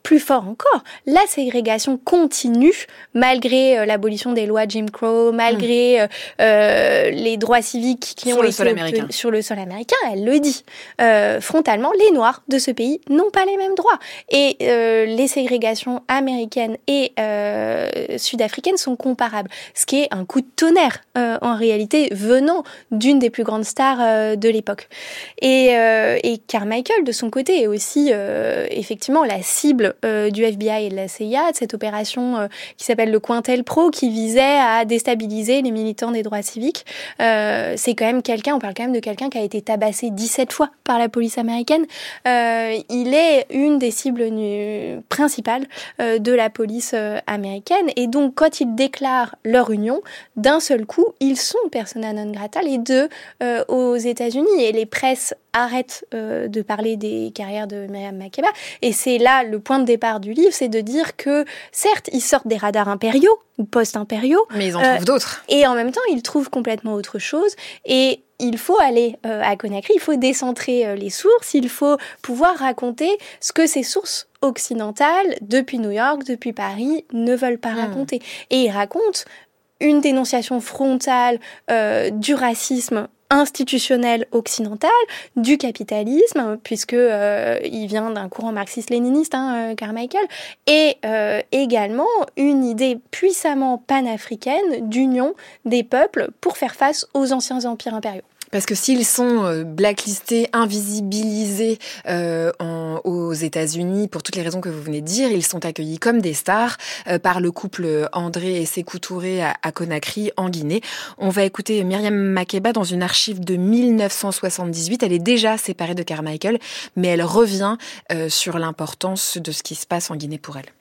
E: plus fort encore, la ségrégation continue malgré euh, l'abolition des lois Jim Crow, malgré mmh. euh, les droits civiques qui
D: sur
E: ont
D: le
E: été
D: sol américain.
E: sur le sol américain. Elle le dit euh, frontalement, les Noirs de ce pays n'ont pas les mêmes droits. Et euh, les ségrégations américaines et euh, sud-africaines sont comparables. Ce qui est un coup de tonnerre, euh, en réalité, venant d'une des plus grandes stars euh, de l'époque. Et, euh, et Carmichael, de son côté, est aussi euh, effectivement la cible euh, du F B I et de la C I A, de cette opération euh, qui s'appelle le Cointel Pro, qui visait à déstabiliser les militants des droits civiques. Euh, c'est quand même quelqu'un, on parle quand même de quelqu'un qui a été tabassé dix-sept fois par la police américaine. Euh, il est une des cibles nu- principales euh, de la police euh, américaine. Et donc, quand ils déclarent leur union, d'un seul coup, ils sont persona non grata, les deux, euh, aux États-Unis. Et les presses arrêtent euh, de parler des carrières de Miriam Makeba. Et c'est là le point de départ du livre, c'est de dire que, certes, ils sortent des radars impériaux ou post-impériaux.
D: Mais ils en
E: euh,
D: trouvent d'autres.
E: Et en même temps, ils trouvent complètement autre chose. Et il faut aller euh, à Conakry, il faut décentrer euh, les sources, il faut pouvoir raconter ce que ces sources occidentales, depuis New York, depuis Paris, ne veulent pas mmh. raconter. Et ils racontent une dénonciation frontale euh, du racisme institutionnel occidental, du capitalisme, puisque euh, il vient d'un courant marxiste-léniniste, hein, euh, Carmichael, et euh, également une idée puissamment panafricaine d'union des peuples pour faire face aux anciens empires impériaux.
D: Parce que s'ils sont euh, blacklistés, invisibilisés euh, en, aux États-Unis pour toutes les raisons que vous venez de dire, ils sont accueillis comme des stars euh, par le couple André et Sékou Touré à, à Conakry, en Guinée. On va écouter Miriam Makeba dans une archive de mille neuf cent soixante-dix-huit. Elle est déjà séparée de Carmichael, mais elle revient euh, sur l'importance de ce qui se passe en Guinée pour elle.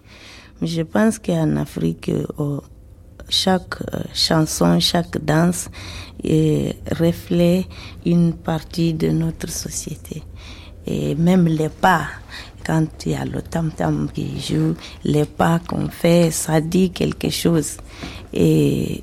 F: Je pense qu'en Afrique, oh, chaque chanson, chaque danse et reflète une partie de notre société. Et même les pas, quand il y a le tam-tam qui joue, les pas qu'on fait, ça dit quelque chose. Et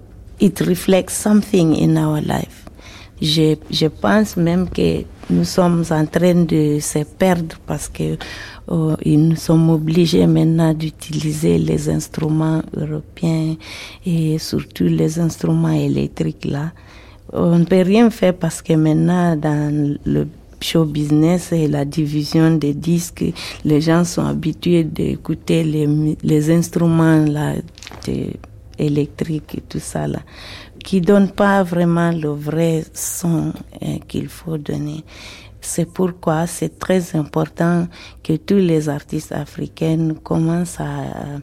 F: it reflects something in our life. Je, je pense même que nous sommes en train de se perdre parce que oh, nous sommes obligés maintenant d'utiliser les instruments européens et surtout les instruments électriques là. On ne peut rien faire parce que maintenant dans le show business et la division des disques, les gens sont habitués d'écouter les, les instruments là, de, électriques et tout ça là, qui donnent pas vraiment le vrai son hein, qu'il faut donner. C'est pourquoi c'est très important que tous les artistes africains commencent à,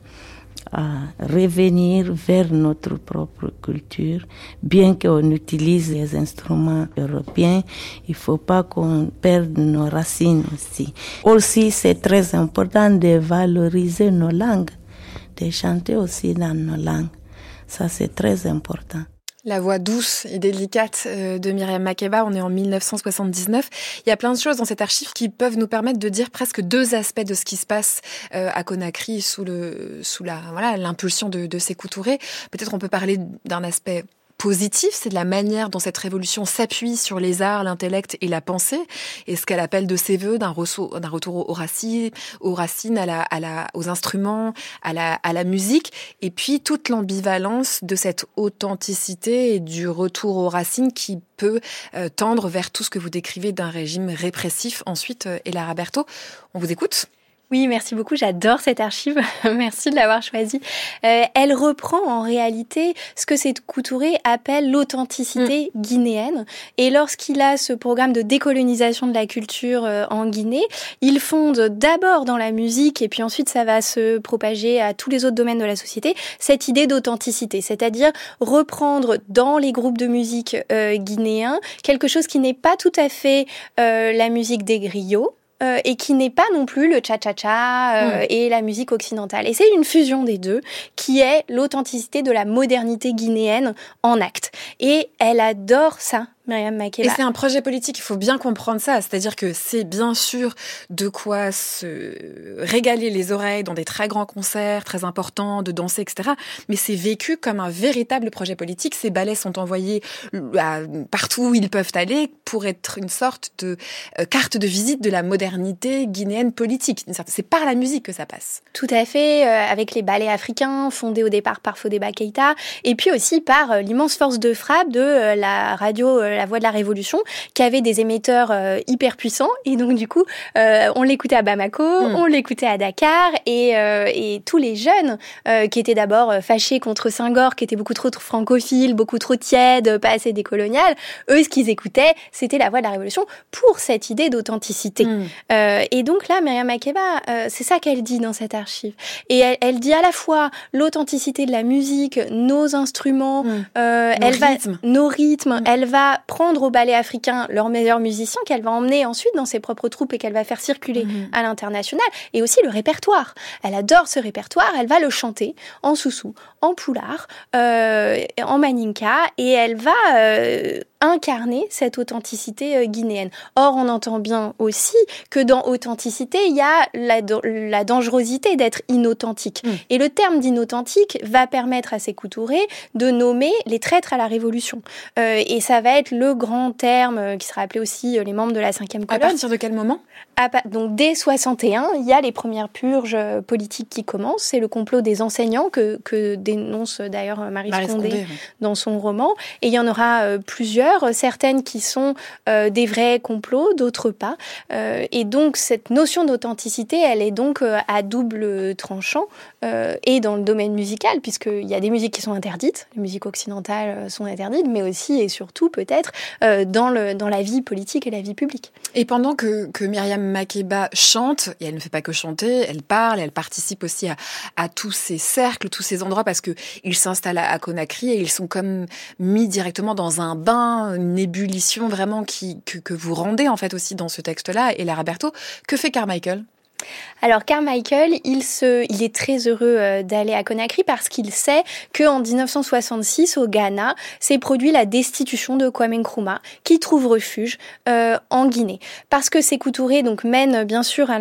F: à revenir vers notre propre culture. Bien qu'on utilise les instruments européens, il faut pas qu'on perde nos racines aussi. Aussi, c'est très important de valoriser nos langues, de chanter aussi dans nos langues. Ça, c'est très important.
D: La voix douce et délicate de Miriam Makeba, on est en mille neuf cent soixante-dix-neuf. Il y a plein de choses dans cette archive qui peuvent nous permettre de dire presque deux aspects de ce qui se passe à Conakry sous le sous la voilà l'impulsion de, de Sékou Touré. Peut-être on peut parler d'un aspect positif, c'est de la manière dont cette révolution s'appuie sur les arts, l'intellect et la pensée, et ce qu'elle appelle de ses voeux d'un retour, d'un retour aux racines, aux racines, à la, à la, aux instruments, à la, à la musique, et puis toute l'ambivalence de cette authenticité et du retour aux racines qui peut euh, tendre vers tout ce que vous décrivez d'un régime répressif. Ensuite, euh, Elara Berthaud, on vous écoute.
E: Oui, merci beaucoup. J'adore cette archive. Merci de l'avoir choisie. Euh, elle reprend en réalité ce que Sékou Touré appelle l'authenticité mmh. guinéenne. Et lorsqu'il a ce programme de décolonisation de la culture euh, en Guinée, il fonde d'abord dans la musique et puis ensuite ça va se propager à tous les autres domaines de la société, cette idée d'authenticité, c'est-à-dire reprendre dans les groupes de musique euh, guinéens quelque chose qui n'est pas tout à fait euh, la musique des griots, Euh, et qui n'est pas non plus le cha-cha-cha euh, mmh. et la musique occidentale. Et c'est une fusion des deux qui est l'authenticité de la modernité guinéenne en acte. Et elle adore ça, Myriam Makeba.
D: Et c'est un projet politique, il faut bien comprendre ça. C'est-à-dire que c'est bien sûr de quoi se régaler les oreilles dans des très grands concerts, très importants, de danser, et cetera. Mais c'est vécu comme un véritable projet politique. Ces ballets sont envoyés à, partout où ils peuvent aller pour être une sorte de euh, carte de visite de la modernité guinéenne politique. C'est par la musique que ça passe.
E: Tout à fait, euh, avec les ballets africains fondés au départ par Fodéba Keïta, et puis aussi par euh, l'immense force de frappe de euh, la radio euh, La Voix de la Révolution, qui avait des émetteurs euh, hyper puissants, et donc du coup, euh, on l'écoutait à Bamako, mmh. on l'écoutait à Dakar, et, euh, et tous les jeunes euh, qui étaient d'abord fâchés contre Senghor, qui était beaucoup trop francophiles, beaucoup trop tièdes, pas assez décoloniales, eux, ce qu'ils écoutaient, c'était La Voix de la Révolution pour cette idée d'authenticité. Mmh. Euh, et donc là, Myriam Makeba, euh, c'est ça qu'elle dit dans cette archive. Et elle, elle dit à la fois l'authenticité de la musique, nos instruments, mmh. euh, nos, elle rythmes. Va, nos rythmes. Mmh. Elle va prendre au ballet africain leurs meilleurs musiciens qu'elle va emmener ensuite dans ses propres troupes et qu'elle va faire circuler mmh. à l'international. Et aussi le répertoire. Elle adore ce répertoire. Elle va le chanter en soussou, en poulard, euh, en maninka. Et elle va euh, incarner cette authenticité euh, guinéenne. Or, on entend bien aussi que dans authenticité, il y a la, la dangerosité d'être inauthentique. Mmh. Et le terme d'inauthentique va permettre à Sékou Touré de nommer les traîtres à la Révolution. Euh, et ça va être le grand terme euh, qui sera appelé aussi euh, les membres de la cinquième colonne.
D: À partir de quel moment ?
E: à, Donc, dès soixante et un, il y a les premières purges euh, politiques qui commencent. C'est le complot des enseignants que, que dénonce euh, d'ailleurs Marie, Marie Scondé, Scondé oui. dans son roman. Et il y en aura euh, plusieurs, certaines qui sont euh, des vrais complots, d'autres pas. Euh, et donc, cette notion d'authenticité, elle est donc euh, à double tranchant, euh, et dans le domaine musical, puisqu'il y a des musiques qui sont interdites, les musiques occidentales sont interdites, mais aussi et surtout peut-être euh, dans, le, dans la vie politique et la vie publique.
D: Et pendant que, que Myriam Makeba chante, et elle ne fait pas que chanter, elle parle, elle participe aussi à, à tous ces cercles, tous ces endroits, parce qu'ils s'installent à, à Conakry et ils sont comme mis directement dans un bain, une ébullition vraiment qui, que, que vous rendez en fait aussi dans ce texte-là. Et Lara Berto, que fait Carmichael ?
E: Alors Carmichael, il, se, il est très heureux euh, d'aller à Conakry parce qu'il sait qu'en dix-neuf cent soixante-six, au Ghana, s'est produit la destitution de Kwame Nkrumah, qui trouve refuge euh, en Guinée. Parce que Sékou Touré donc, mène bien sûr à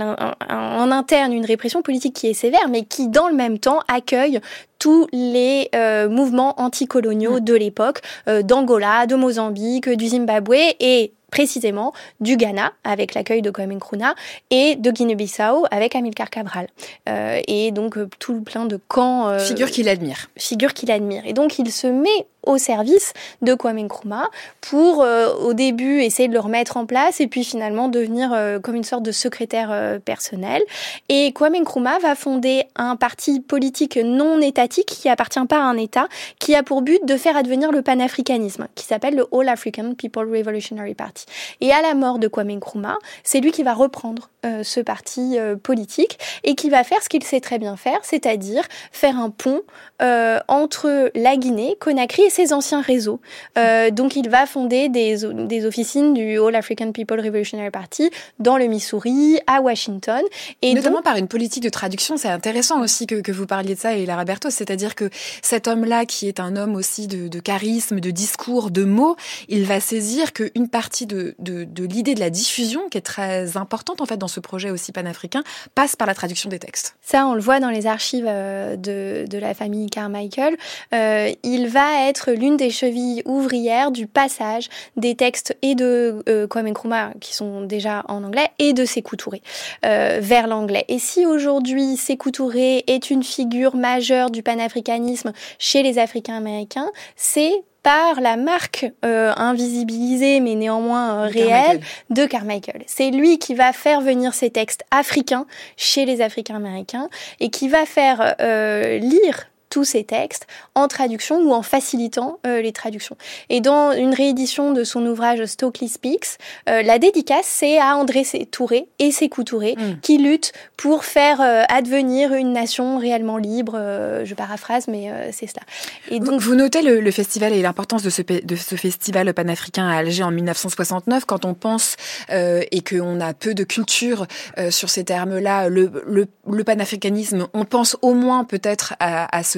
E: en interne une répression politique qui est sévère, mais qui dans le même temps accueille tous les euh, mouvements anticoloniaux mmh. de l'époque, euh, d'Angola, de Mozambique, du Zimbabwe et précisément du Ghana avec l'accueil de Kwame Nkrumah et de Guinée-Bissau avec Amilcar Cabral. Euh, et donc euh, tout plein de camps... Euh,
D: figure qu'il admire.
E: Figure qu'il admire. Et donc il se met au service de Kwame Nkrumah pour euh, au début essayer de le remettre en place et puis finalement devenir euh, comme une sorte de secrétaire euh, personnel. Et Kwame Nkrumah va fonder un parti politique non étatique qui appartient pas à un État, qui a pour but de faire advenir le panafricanisme, qui s'appelle le All African People Revolutionary Party. Et à la mort de Kwame Nkrumah, c'est lui qui va reprendre euh, ce parti euh, politique et qui va faire ce qu'il sait très bien faire, c'est-à-dire faire un pont euh, entre la Guinée, Conakry et ses anciens réseaux. Euh, donc il va fonder des, des officines du All African People Revolutionary Party dans le Missouri, à Washington.
D: Et notamment donc, par une politique de traduction, c'est intéressant aussi que, que vous parliez de ça, et Lara Berto, c'est-à-dire que cet homme-là, qui est un homme aussi de, de charisme, de discours, de mots, il va saisir qu'une partie de, de, de l'idée de la diffusion, qui est très importante en fait dans ce projet aussi panafricain, passe par la traduction des textes.
E: Ça, on le voit dans les archives de, de la famille Carmichael. Euh, il va être l'une des chevilles ouvrières du passage des textes et de euh, Kwame Nkrumah, qui sont déjà en anglais, et de Sékou Touré euh, vers l'anglais. Et si aujourd'hui Sékou Touré est une figure majeure du panafricanisme chez les Africains américains, c'est par la marque euh, invisibilisée mais néanmoins euh, réelle Carmichael. de Carmichael. C'est lui qui va faire venir ces textes africains chez les Africains américains et qui va faire euh, lire tous ces textes en traduction ou en facilitant euh, les traductions. Et dans une réédition de son ouvrage Stokely Speaks, euh, la dédicace, c'est à André Touré et Sékou Touré mm. qui luttent pour faire euh, advenir une nation réellement libre. Euh, je paraphrase, mais euh, c'est cela.
D: Et donc, vous notez le, le festival et l'importance de ce, de ce festival panafricain à Alger en dix-neuf cent soixante-neuf, quand on pense euh, et qu'on a peu de culture euh, sur ces termes-là, le, le, le panafricanisme, on pense au moins peut-être à, à ce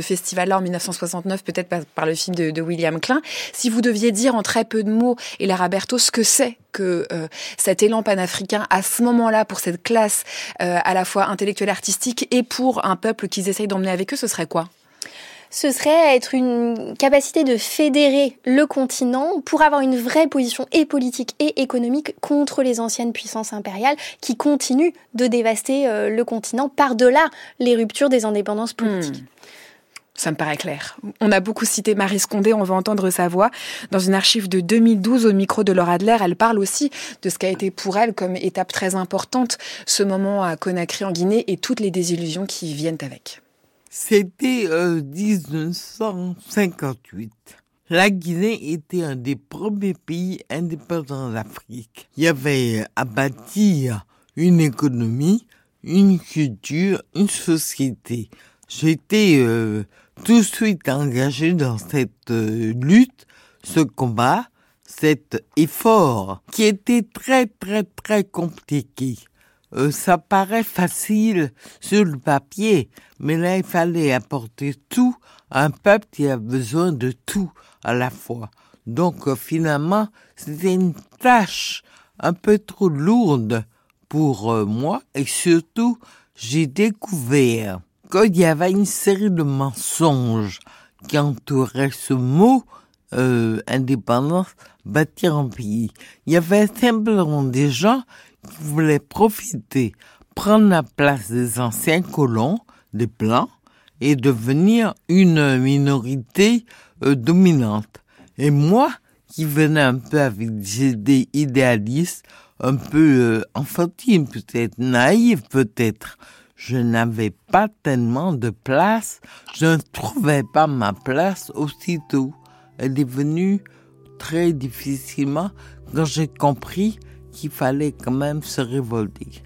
D: ce festival-là en dix-neuf cent soixante-neuf, peut-être par, par le film de, de William Klein. Si vous deviez dire en très peu de mots, Hélène Berthaud, ce que c'est que euh, cet élan panafricain à ce moment-là pour cette classe euh, à la fois intellectuelle, artistique et pour un peuple qu'ils essayent d'emmener avec eux, ce serait quoi ?
E: Ce serait être une capacité de fédérer le continent pour avoir une vraie position et politique et économique contre les anciennes puissances impériales qui continuent de dévaster euh, le continent par-delà les ruptures des indépendances politiques. Mmh.
D: Ça me paraît clair. On a beaucoup cité Maryse Condé, on va entendre sa voix. Dans une archive de deux mille douze, au micro de Laura Adler, elle parle aussi de ce qu'a été pour elle comme étape très importante, ce moment à Conakry en Guinée et toutes les désillusions qui viennent avec.
G: C'était euh, dix-neuf cent cinquante-huit. La Guinée était un des premiers pays indépendants d'Afrique. Il y avait à bâtir une économie, une culture, une société. J'étais euh, tout de suite engagé dans cette euh, lutte, ce combat, cet effort qui était très très très compliqué. Euh, ça paraît facile sur le papier, mais là, il fallait apporter tout à un peuple qui a besoin de tout à la fois. Donc, euh, finalement, c'était une tâche un peu trop lourde pour euh, moi. Et surtout, j'ai découvert qu'il y avait une série de mensonges qui entouraient ce mot euh, indépendance, bâtir un pays. Il y avait simplement des gens qui voulaient profiter, prendre la place des anciens colons, des Blancs, et devenir une minorité euh, dominante. Et moi, qui venais un peu avec des idées idéalistes, un peu euh, enfantines, peut-être naïves, peut-être, je n'avais pas tellement de place, je ne trouvais pas ma place aussitôt. Elle est venue très difficilement quand j'ai compris qu'il fallait quand même se révolter.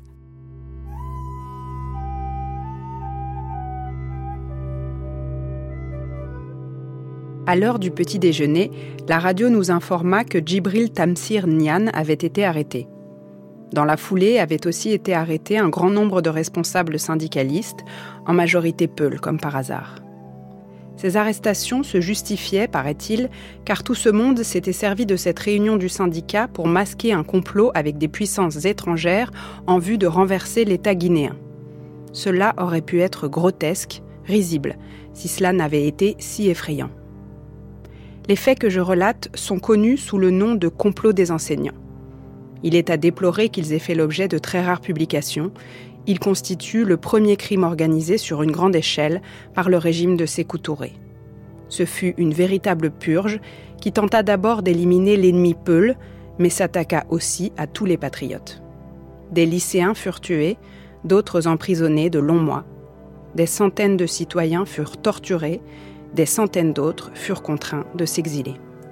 A: À l'heure du petit déjeuner, la radio nous informa que Djibril Tamsir Niane avait été arrêté. Dans la foulée avait aussi été arrêté un grand nombre de responsables syndicalistes, en majorité peuls, comme par hasard. Ces arrestations se justifiaient, paraît-il, car tout ce monde s'était servi de cette réunion du syndicat pour masquer un complot avec des puissances étrangères en vue de renverser l'État guinéen. Cela aurait pu être grotesque, risible, si cela n'avait été si effrayant. Les faits que je relate sont connus sous le nom de complot des enseignants. Il est à déplorer qu'ils aient fait l'objet de très rares publications. Ils constituent le premier crime organisé sur une grande échelle par le régime de Sékou Touré. Ce fut une véritable purge qui tenta d'abord d'éliminer l'ennemi Peul, mais s'attaqua aussi à tous les patriotes. Des lycéens furent tués, d'autres emprisonnés de longs mois. Des centaines de citoyens furent torturés, des centaines d'autres furent contraints de s'exiler.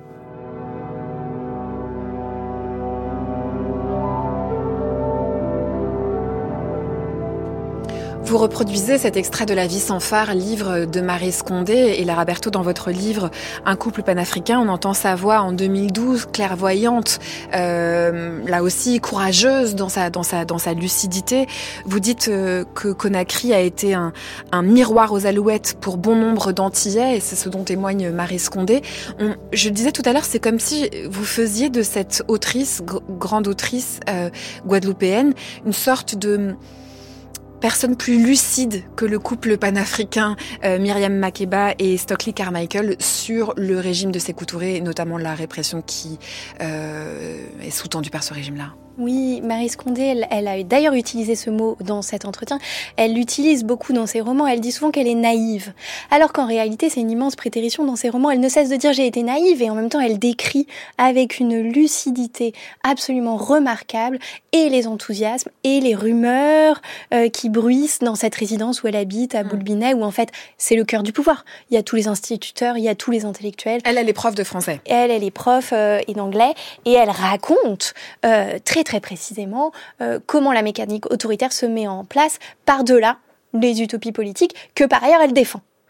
D: Vous reproduisez cet extrait de La vie sans phare, livre de Maryse Condé et Lara Berthaud dans votre livre Un couple panafricain. On entend sa voix en deux mille douze, clairvoyante, euh, là aussi courageuse dans sa, dans sa, dans sa lucidité. Vous dites euh, que Conakry a été un, un miroir aux alouettes pour bon nombre d'Antillais, et c'est ce dont témoigne Maryse Condé. On, je le disais tout à l'heure, c'est comme si vous faisiez de cette autrice, gr- grande autrice euh, guadeloupéenne, une sorte de personne plus lucide que le couple panafricain euh, Myriam Makeba et Stokely Carmichael sur le régime de Sékou Touré, et notamment la répression qui euh, est sous-tendue par ce régime-là.
E: Oui, Maryse Condé, elle, elle a d'ailleurs utilisé ce mot dans cet entretien. Elle l'utilise beaucoup dans ses romans. Elle dit souvent qu'elle est naïve. Alors qu'en réalité, c'est une immense prétérition dans ses romans. Elle ne cesse de dire « j'ai été naïve » et en même temps, elle décrit avec une lucidité absolument remarquable et les enthousiasmes et les rumeurs euh, qui bruissent dans cette résidence où elle habite, à mmh. Boulbinet, où en fait, c'est le cœur du pouvoir. Il y a tous les instituteurs, il y a tous les intellectuels.
D: Elle, elle est prof de français.
E: Elle, elle est prof euh, et d'anglais et elle raconte euh, très très précisément euh, comment la mécanique autoritaire se met en place par-delà les utopies politiques que par ailleurs elle défend.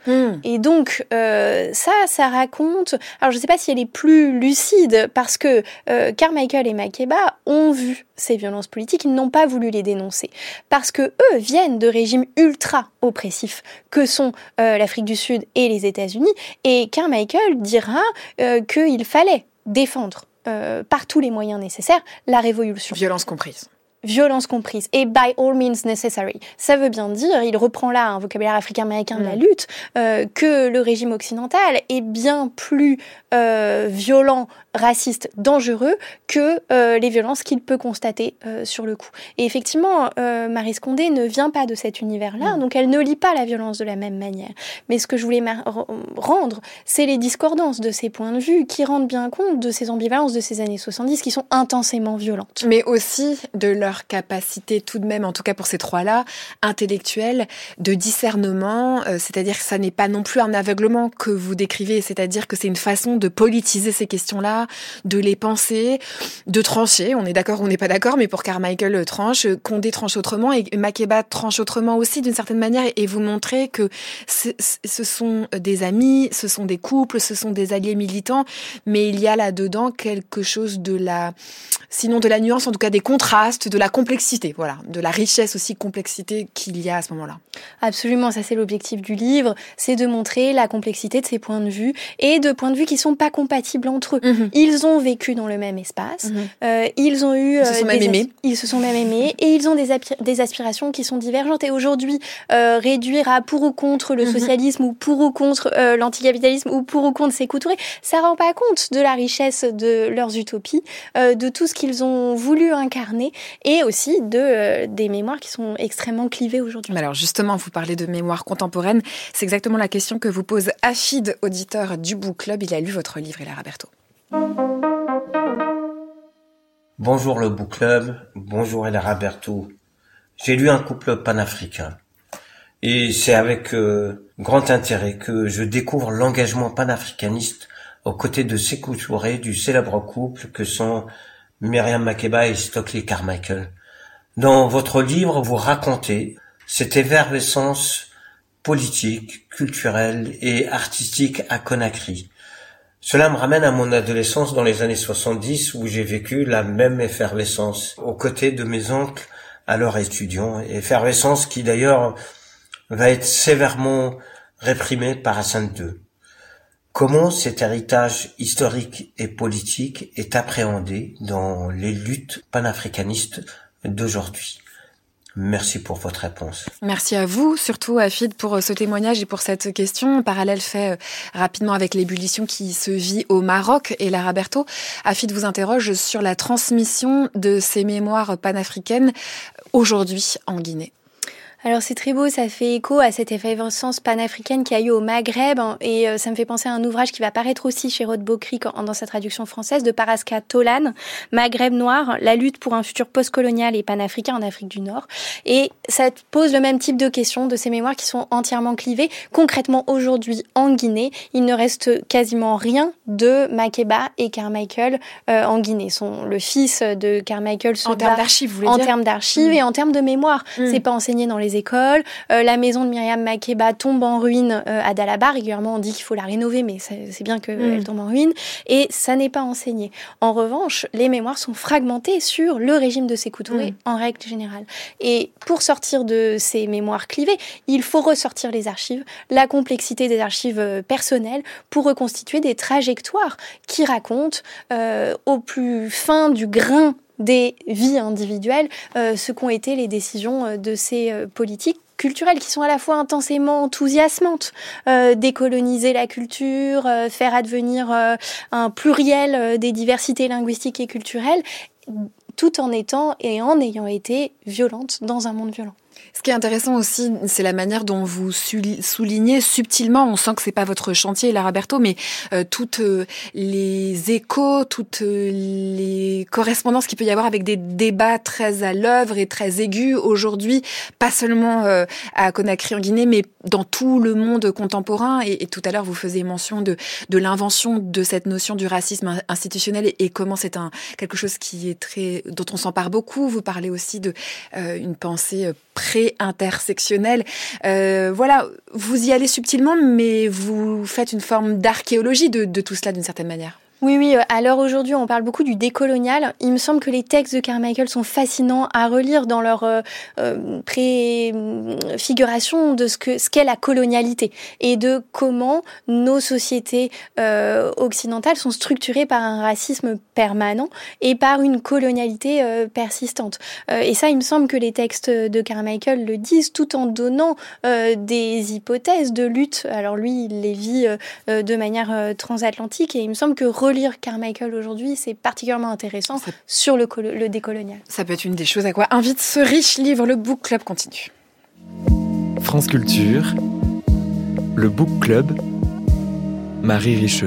E: Mmh. Et donc, euh, ça, ça raconte... Alors, je ne sais pas si elle est plus lucide, parce que euh, Carmichael et Makeba ont vu ces violences politiques, ils n'ont pas voulu les dénoncer. Parce que eux viennent de régimes ultra-oppressifs, que sont euh, l'Afrique du Sud et les États-Unis. Et Carmichael dira euh, qu'il fallait défendre euh, par tous les moyens nécessaires la révolution.
D: Violence comprise.
E: Violence comprise, et by all means necessary. Ça veut bien dire, il reprend là un vocabulaire africain-américain de la lutte, euh, que le régime occidental est bien plus euh, violent, raciste, dangereux que euh, les violences qu'il peut constater euh, sur le coup. Et effectivement, euh, Maryse Condé ne vient pas de cet univers-là, mmh. donc elle ne lit pas la violence de la même manière. Mais ce que je voulais ma- rendre, c'est les discordances de ces points de vue qui rendent bien compte de ces ambivalences de ces années soixante-dix qui sont intensément violentes.
D: Mais aussi de leur capacité tout de même, en tout cas pour ces trois-là, intellectuelle, de discernement, euh, c'est-à-dire que ça n'est pas non plus un aveuglement que vous décrivez, c'est-à-dire que c'est une façon de politiser ces questions-là, de les penser, de trancher, on est d'accord ou on n'est pas d'accord, mais pour Carmichael tranche, Condé tranche autrement, et Makeba tranche autrement aussi d'une certaine manière, et vous montrez que ce sont des amis, ce sont des couples, ce sont des alliés militants, mais il y a là-dedans quelque chose de la, sinon de la nuance, en tout cas des contrastes, de la complexité, voilà, de la richesse aussi, complexité qu'il y a à ce moment-là.
E: Absolument, ça c'est l'objectif du livre, c'est de montrer la complexité de ces points de vue et de points de vue qui sont pas compatibles entre eux. Mmh. Ils ont vécu dans le même espace, mmh. euh, ils ont eu...
D: Ils se sont euh, même aimés.
E: As- ils se sont même aimés et ils ont des, api- des aspirations qui sont divergentes. Et aujourd'hui, euh, réduire à pour ou contre le mmh. socialisme ou pour ou contre euh, l'anticapitalisme ou pour ou contre Sékou Touré, ça rend pas compte de la richesse de leurs utopies, euh, de tout ce qu'ils ont voulu incarner et aussi de, euh, des mémoires qui sont extrêmement clivées aujourd'hui.
D: Alors justement, vous parlez de mémoire contemporaine. C'est exactement la question que vous pose Afid, auditeur du Book Club. Il a lu votre livre, Héla Raberto.
B: Bonjour le Book Club, bonjour Héla Raberto. J'ai lu Un couple panafricain. Et c'est avec euh, grand intérêt que je découvre l'engagement panafricaniste aux côtés de Sékou Touré, du célèbre couple que sont Myriam Makeba et Stokely Carmichael. Dans votre livre, vous racontez cette effervescence politique, culturelle et artistique à Conakry. Cela me ramène à mon adolescence dans les années soixante-dix où j'ai vécu la même effervescence aux côtés de mes oncles alors étudiants. Effervescence qui d'ailleurs va être sévèrement réprimée par Hassan deux. Comment cet héritage historique et politique est appréhendé dans les luttes panafricanistes d'aujourd'hui? Merci pour votre réponse.
D: Merci à vous, surtout Afid, pour ce témoignage et pour cette question. Parallèle fait euh, rapidement avec l'ébullition qui se vit au Maroc. Et Héla Raberto, Afid vous interroge sur la transmission de ces mémoires panafricaines aujourd'hui en Guinée.
E: Alors c'est très beau, ça fait écho à cette effervescence panafricaine qu'il y a eu au Maghreb et euh, ça me fait penser à un ouvrage qui va paraître aussi chez Rothbo Crick dans sa traduction française de Paraska Tolan, Maghreb noir, la lutte pour un futur postcolonial et panafricain en Afrique du Nord. Et ça pose le même type de questions de ces mémoires qui sont entièrement clivées. Concrètement aujourd'hui en Guinée, il ne reste quasiment rien de Makeba et Carmichael euh, en Guinée. Son, le fils de Carmichael se
D: en termes d'archives, vous voulez
E: en
D: dire
E: termes d'archives mmh. et en termes de mémoire. Mmh. C'est pas enseigné dans les écoles. Euh, la maison de Myriam Makeba tombe en ruine euh, à Dalaba. Régulièrement, on dit qu'il faut la rénover, mais c'est, c'est bien qu'elle mmh. tombe en ruine. Et ça n'est pas enseigné. En revanche, les mémoires sont fragmentées sur le régime de Sékou Touré mmh. en règle générale. Et pour sortir de ces mémoires clivées, il faut ressortir les archives, la complexité des archives personnelles pour reconstituer des trajectoires qui racontent euh, au plus fin du grain des vies individuelles, euh, ce qu'ont été les décisions euh, de ces euh, politiques culturelles qui sont à la fois intensément enthousiasmantes, euh, décoloniser la culture, euh, faire advenir euh, un pluriel euh, des diversités linguistiques et culturelles, tout en étant et en ayant été violentes dans un monde violent.
D: Ce qui est intéressant aussi, c'est la manière dont vous soulignez subtilement, on sent que c'est pas votre chantier, Héla Raberto, mais euh, toutes euh, les échos, toutes euh, les correspondances qu'il peut y avoir avec des débats très à l'œuvre et très aigus aujourd'hui, pas seulement euh, à Conakry en Guinée, mais dans tout le monde contemporain. Et, et tout à l'heure, vous faisiez mention de, de l'invention de cette notion du racisme institutionnel et, et comment c'est un quelque chose qui est très, dont on s'empare beaucoup. Vous parlez aussi de euh, une pensée euh, très intersectionnel. Euh, voilà, vous y allez subtilement, mais vous faites une forme d'archéologie de, de tout cela d'une certaine manière.
E: Oui, oui. À l'heure aujourd'hui, on parle beaucoup du décolonial. Il me semble que les textes de Carmichael sont fascinants à relire dans leur euh, euh, préfiguration de ce que ce qu'est la colonialité et de comment nos sociétés euh, occidentales sont structurées par un racisme permanent et par une colonialité euh, persistante. Euh, et ça, il me semble que les textes de Carmichael le disent, tout en donnant euh, des hypothèses de lutte. Alors lui, il les vit euh, de manière euh, transatlantique, et il me semble que relire Carmichael aujourd'hui, c'est particulièrement intéressant ça, sur le, colo- le décolonial.
D: Ça peut être une des choses à quoi invite ce riche livre. Le Book Club continue.
C: France Culture, le Book Club, Marie Richeux.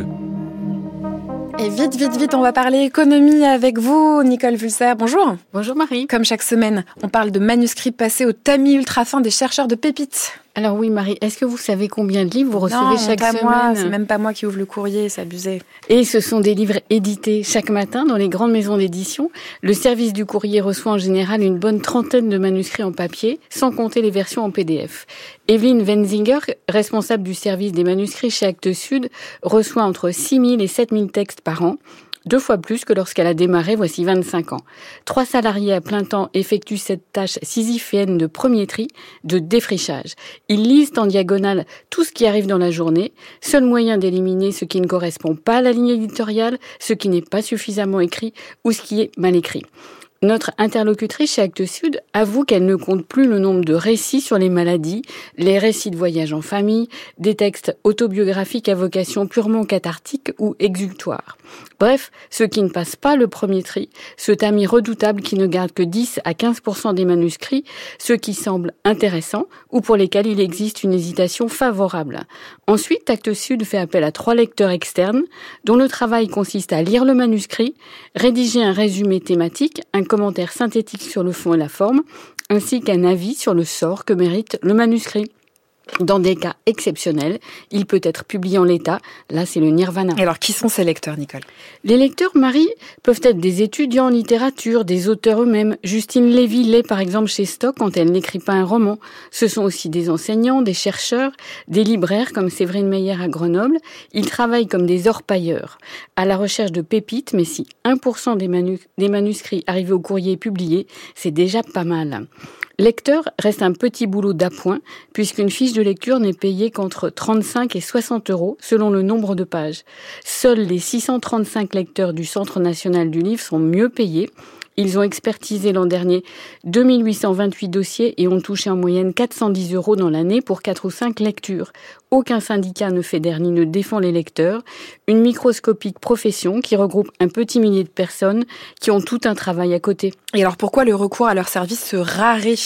D: Et vite, vite, vite, on va parler économie avec vous, Nicole Vulser. Bonjour.
H: Bonjour Marie.
D: Comme chaque semaine, on parle de manuscrits passés au tamis ultra fin des chercheurs de pépites.
H: Alors oui Marie, est-ce que vous savez combien de livres vous recevez
D: non,
H: chaque
D: pas
H: semaine ?
D: Moi, c'est même pas moi qui ouvre le courrier, c'est abusé.
H: Et ce sont des livres édités chaque matin dans les grandes maisons d'édition. Le service du courrier reçoit en général une bonne trentaine de manuscrits en papier, sans compter les versions en P D F. Evelyne Wenzinger, responsable du service des manuscrits chez Actes Sud, reçoit entre six mille et sept mille textes par an. Deux fois plus que lorsqu'elle a démarré, voici vingt-cinq ans. Trois salariés à plein temps effectuent cette tâche sisyphéenne de premier tri, de défrichage. Ils lisent en diagonale tout ce qui arrive dans la journée, seul moyen d'éliminer ce qui ne correspond pas à la ligne éditoriale, ce qui n'est pas suffisamment écrit ou ce qui est mal écrit. Notre interlocutrice chez Actes Sud avoue qu'elle ne compte plus le nombre de récits sur les maladies, les récits de voyage en famille, des textes autobiographiques à vocation purement cathartique ou exultoire. Bref, ce qui ne passe pas le premier tri, ce tamis redoutable qui ne garde que dix à quinze pour cent des manuscrits, ceux qui semblent intéressants ou pour lesquels il existe une hésitation favorable. Ensuite, Actes Sud fait appel à trois lecteurs externes dont le travail consiste à lire le manuscrit, rédiger un résumé thématique, un commentaire synthétique sur le fond et la forme, ainsi qu'un avis sur le sort que mérite le manuscrit. Dans des cas exceptionnels, il peut être publié en l'état. Là, c'est le nirvana.
D: Et alors, qui sont ces lecteurs, Nicole ?
H: Les lecteurs, Marie, peuvent être des étudiants en littérature, des auteurs eux-mêmes. Justine Lévy l'est, par exemple, chez Stock, quand elle n'écrit pas un roman. Ce sont aussi des enseignants, des chercheurs, des libraires, comme Séverine Meyer à Grenoble. Ils travaillent comme des orpailleurs, à la recherche de pépites, mais si un pour cent des, manu- des manuscrits arrivés au courrier publiés, c'est déjà pas mal. Lecteur reste un petit boulot d'appoint, puisqu'une fiche de lecture n'est payée qu'entre trente-cinq et soixante euros selon le nombre de pages. Seuls les six cent trente-cinq lecteurs du Centre national du livre sont mieux payés. Ils ont expertisé l'an dernier deux mille huit cent vingt-huit dossiers et ont touché en moyenne quatre cent dix euros dans l'année pour quatre ou cinq lectures. Aucun syndicat ne fédère ni ne défend les lecteurs. Une microscopique profession qui regroupe un petit millier de personnes qui ont tout un travail à côté.
D: Et alors pourquoi le recours à leur service se raréfie-t-il ?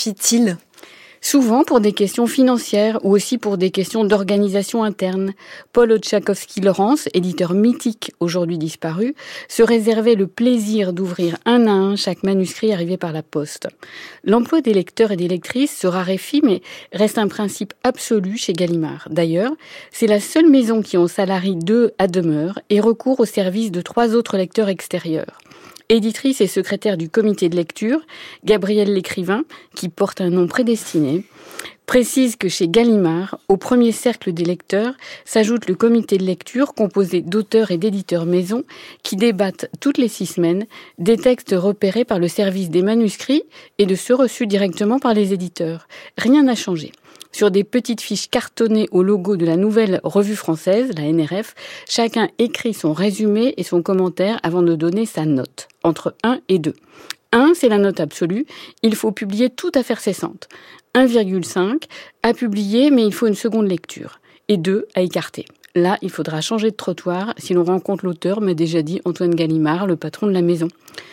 H: Souvent pour des questions financières ou aussi pour des questions d'organisation interne. Paul Oczakowski-Laurence, éditeur mythique aujourd'hui disparu, se réservait le plaisir d'ouvrir un à un chaque manuscrit arrivé par la poste. L'emploi des lecteurs et des lectrices se raréfie mais reste un principe absolu chez Gallimard. D'ailleurs, c'est la seule maison qui en salarie deux à demeure et recourt au service de trois autres lecteurs extérieurs. Éditrice et secrétaire du comité de lecture, Gabrielle L'écrivain, qui porte un nom prédestiné, précise que chez Gallimard, au premier cercle des lecteurs, s'ajoute le comité de lecture composé d'auteurs et d'éditeurs maison qui débattent toutes les six semaines des textes repérés par le service des manuscrits et de ceux reçus directement par les éditeurs. Rien n'a changé. Sur des petites fiches cartonnées au logo de la nouvelle revue française, la N R F, chacun écrit son résumé et son commentaire avant de donner sa note, entre un et deux. un, c'est la note absolue, il faut publier toute affaire cessante. un virgule cinq, à publier, mais il faut une seconde lecture. Et deux, à écarter. Là, il faudra changer de trottoir si l'on rencontre l'auteur, m'a déjà dit Antoine Gallimard, le patron de la maison.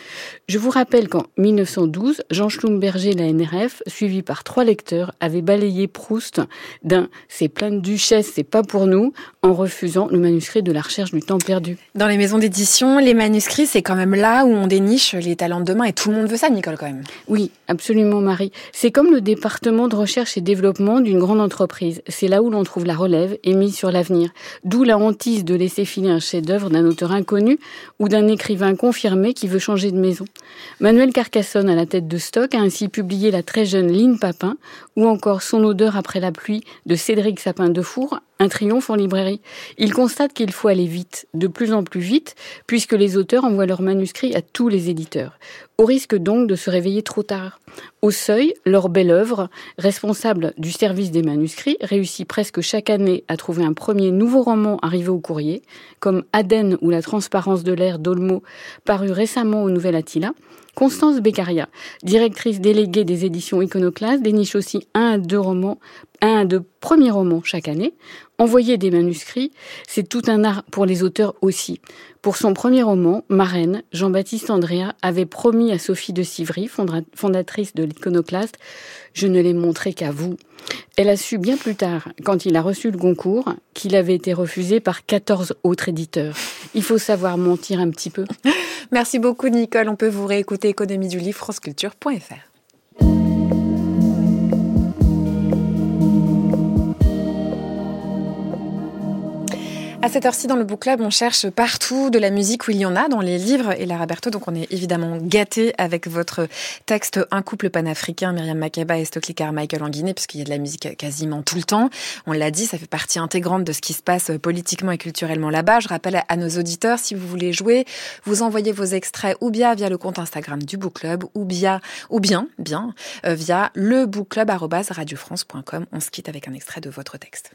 H: Je vous rappelle qu'en mille neuf cent douze, Jean Schlumberger, la N R F, suivi par trois lecteurs, avait balayé Proust d'un « c'est plein de duchesses, c'est pas pour nous » en refusant le manuscrit de La Recherche du temps perdu.
D: Dans les maisons d'édition, les manuscrits, c'est quand même là où on déniche les talents de demain et tout le monde veut ça, Nicole, quand même.
H: Oui, absolument, Marie. C'est comme le département de recherche et développement d'une grande entreprise. C'est là où l'on trouve la relève et mise sur l'avenir. D'où la hantise de laisser filer un chef-d'œuvre d'un auteur inconnu ou d'un écrivain confirmé qui veut changer changer de maison. Manuel Carcassonne, à la tête de Stock, a ainsi publié la très jeune Line Papin, ou encore Son odeur après la pluie de Cédric Sapin-Defour, un triomphe en librairie. Il constate qu'il faut aller vite, de plus en plus vite, puisque les auteurs envoient leurs manuscrits à tous les éditeurs, au risque donc de se réveiller trop tard. Au Seuil, leur belle œuvre, responsable du service des manuscrits, réussit presque chaque année à trouver un premier nouveau roman arrivé au courrier, comme Aden ou La transparence de l'air d'Olmo, paru récemment au Nouvel Attila. Constance Beccaria, directrice déléguée des éditions Iconoclaste, déniche aussi un à deux romans, un à deux premiers romans chaque année. Envoyer des manuscrits, c'est tout un art pour les auteurs aussi. Pour son premier roman, Marraine, Jean-Baptiste Andréa avait promis à Sophie de Civry, fondatrice de l'Iconoclaste, « Je ne l'ai montré qu'à vous ». Elle a su bien plus tard, quand il a reçu le Goncourt, qu'il avait été refusé par quatorze autres éditeurs. Il faut savoir mentir un petit peu.
D: Merci beaucoup Nicole, on peut vous réécouter Économie du livre, franceculture point f r. À cette heure-ci, dans le Book Club, on cherche partout de la musique où il y en a dans les livres. Et Lara Berthaud, donc on est évidemment gâtés avec votre texte Un couple panafricain, Myriam Makeba et Stokely Carmichael en Guinée, puisqu'il y a de la musique quasiment tout le temps. On l'a dit, ça fait partie intégrante de ce qui se passe politiquement et culturellement là-bas. Je rappelle à nos auditeurs, si vous voulez jouer, vous envoyez vos extraits ou bien via le compte Instagram du Book Club ou bien, ou bien, bien, euh, via le bookclub arobase radio france point com. On se quitte avec un extrait de votre texte.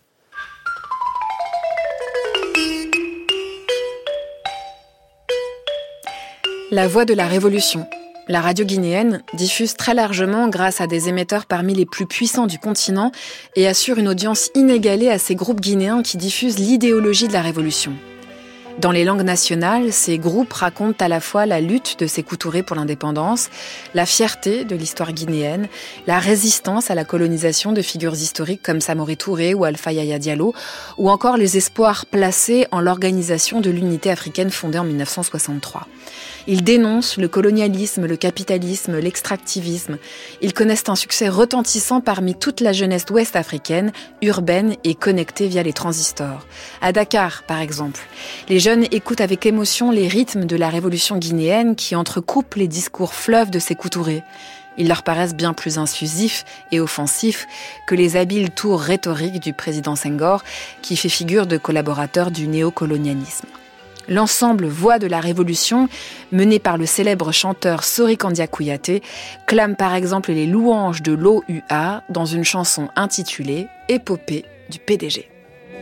D: La voix de la révolution. La radio guinéenne diffuse très largement grâce à des émetteurs parmi les plus puissants du continent et assure une audience inégalée à ces groupes guinéens qui diffusent l'idéologie de la révolution. Dans les langues nationales, ces groupes racontent à la fois la lutte de Sékou Touré pour l'indépendance, la fierté de l'histoire guinéenne, la résistance à la colonisation de figures historiques comme Samori Touré ou Alpha Yaya Diallo, ou encore les espoirs placés en l'organisation de l'unité africaine fondée en dix-neuf cent soixante-trois. Ils dénoncent le colonialisme, le capitalisme, l'extractivisme. Ils connaissent un succès retentissant parmi toute la jeunesse ouest-africaine, urbaine et connectée via les transistors. À Dakar, par exemple, les jeunes écoutent avec émotion les rythmes de la révolution guinéenne qui entrecoupent les discours fleuves de Sékou Touré. Ils leur paraissent bien plus incisifs et offensifs que les habiles tours rhétoriques du président Senghor, qui fait figure de collaborateur du néocolonialisme. L'ensemble Voix de la Révolution, mené par le célèbre chanteur Sori Kandia Kouyaté, clame par exemple les louanges de l'O U A dans une chanson intitulée « Épopée du P D G ».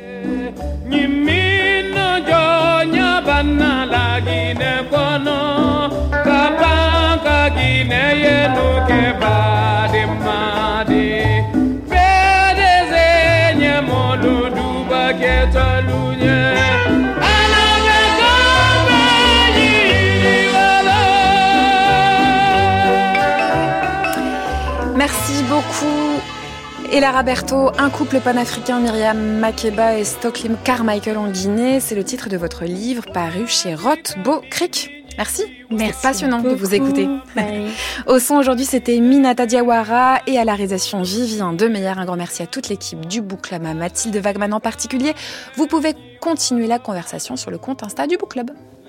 D: Merci beaucoup. Et Lara Berthaud, Un couple panafricain, Myriam Makeba et Stokely Carmichael en Guinée, c'est le titre de votre livre paru chez Rothbo Creek. Merci. Merci. C'est passionnant beaucoup de vous écouter. Oui. Au son aujourd'hui, c'était Minata Diawara et à la réalisation Vivien Demeyer. Un grand merci à toute l'équipe du Book Club, à Mathilde Wagman en particulier. Vous pouvez continuer la conversation sur le compte Insta du Book Club.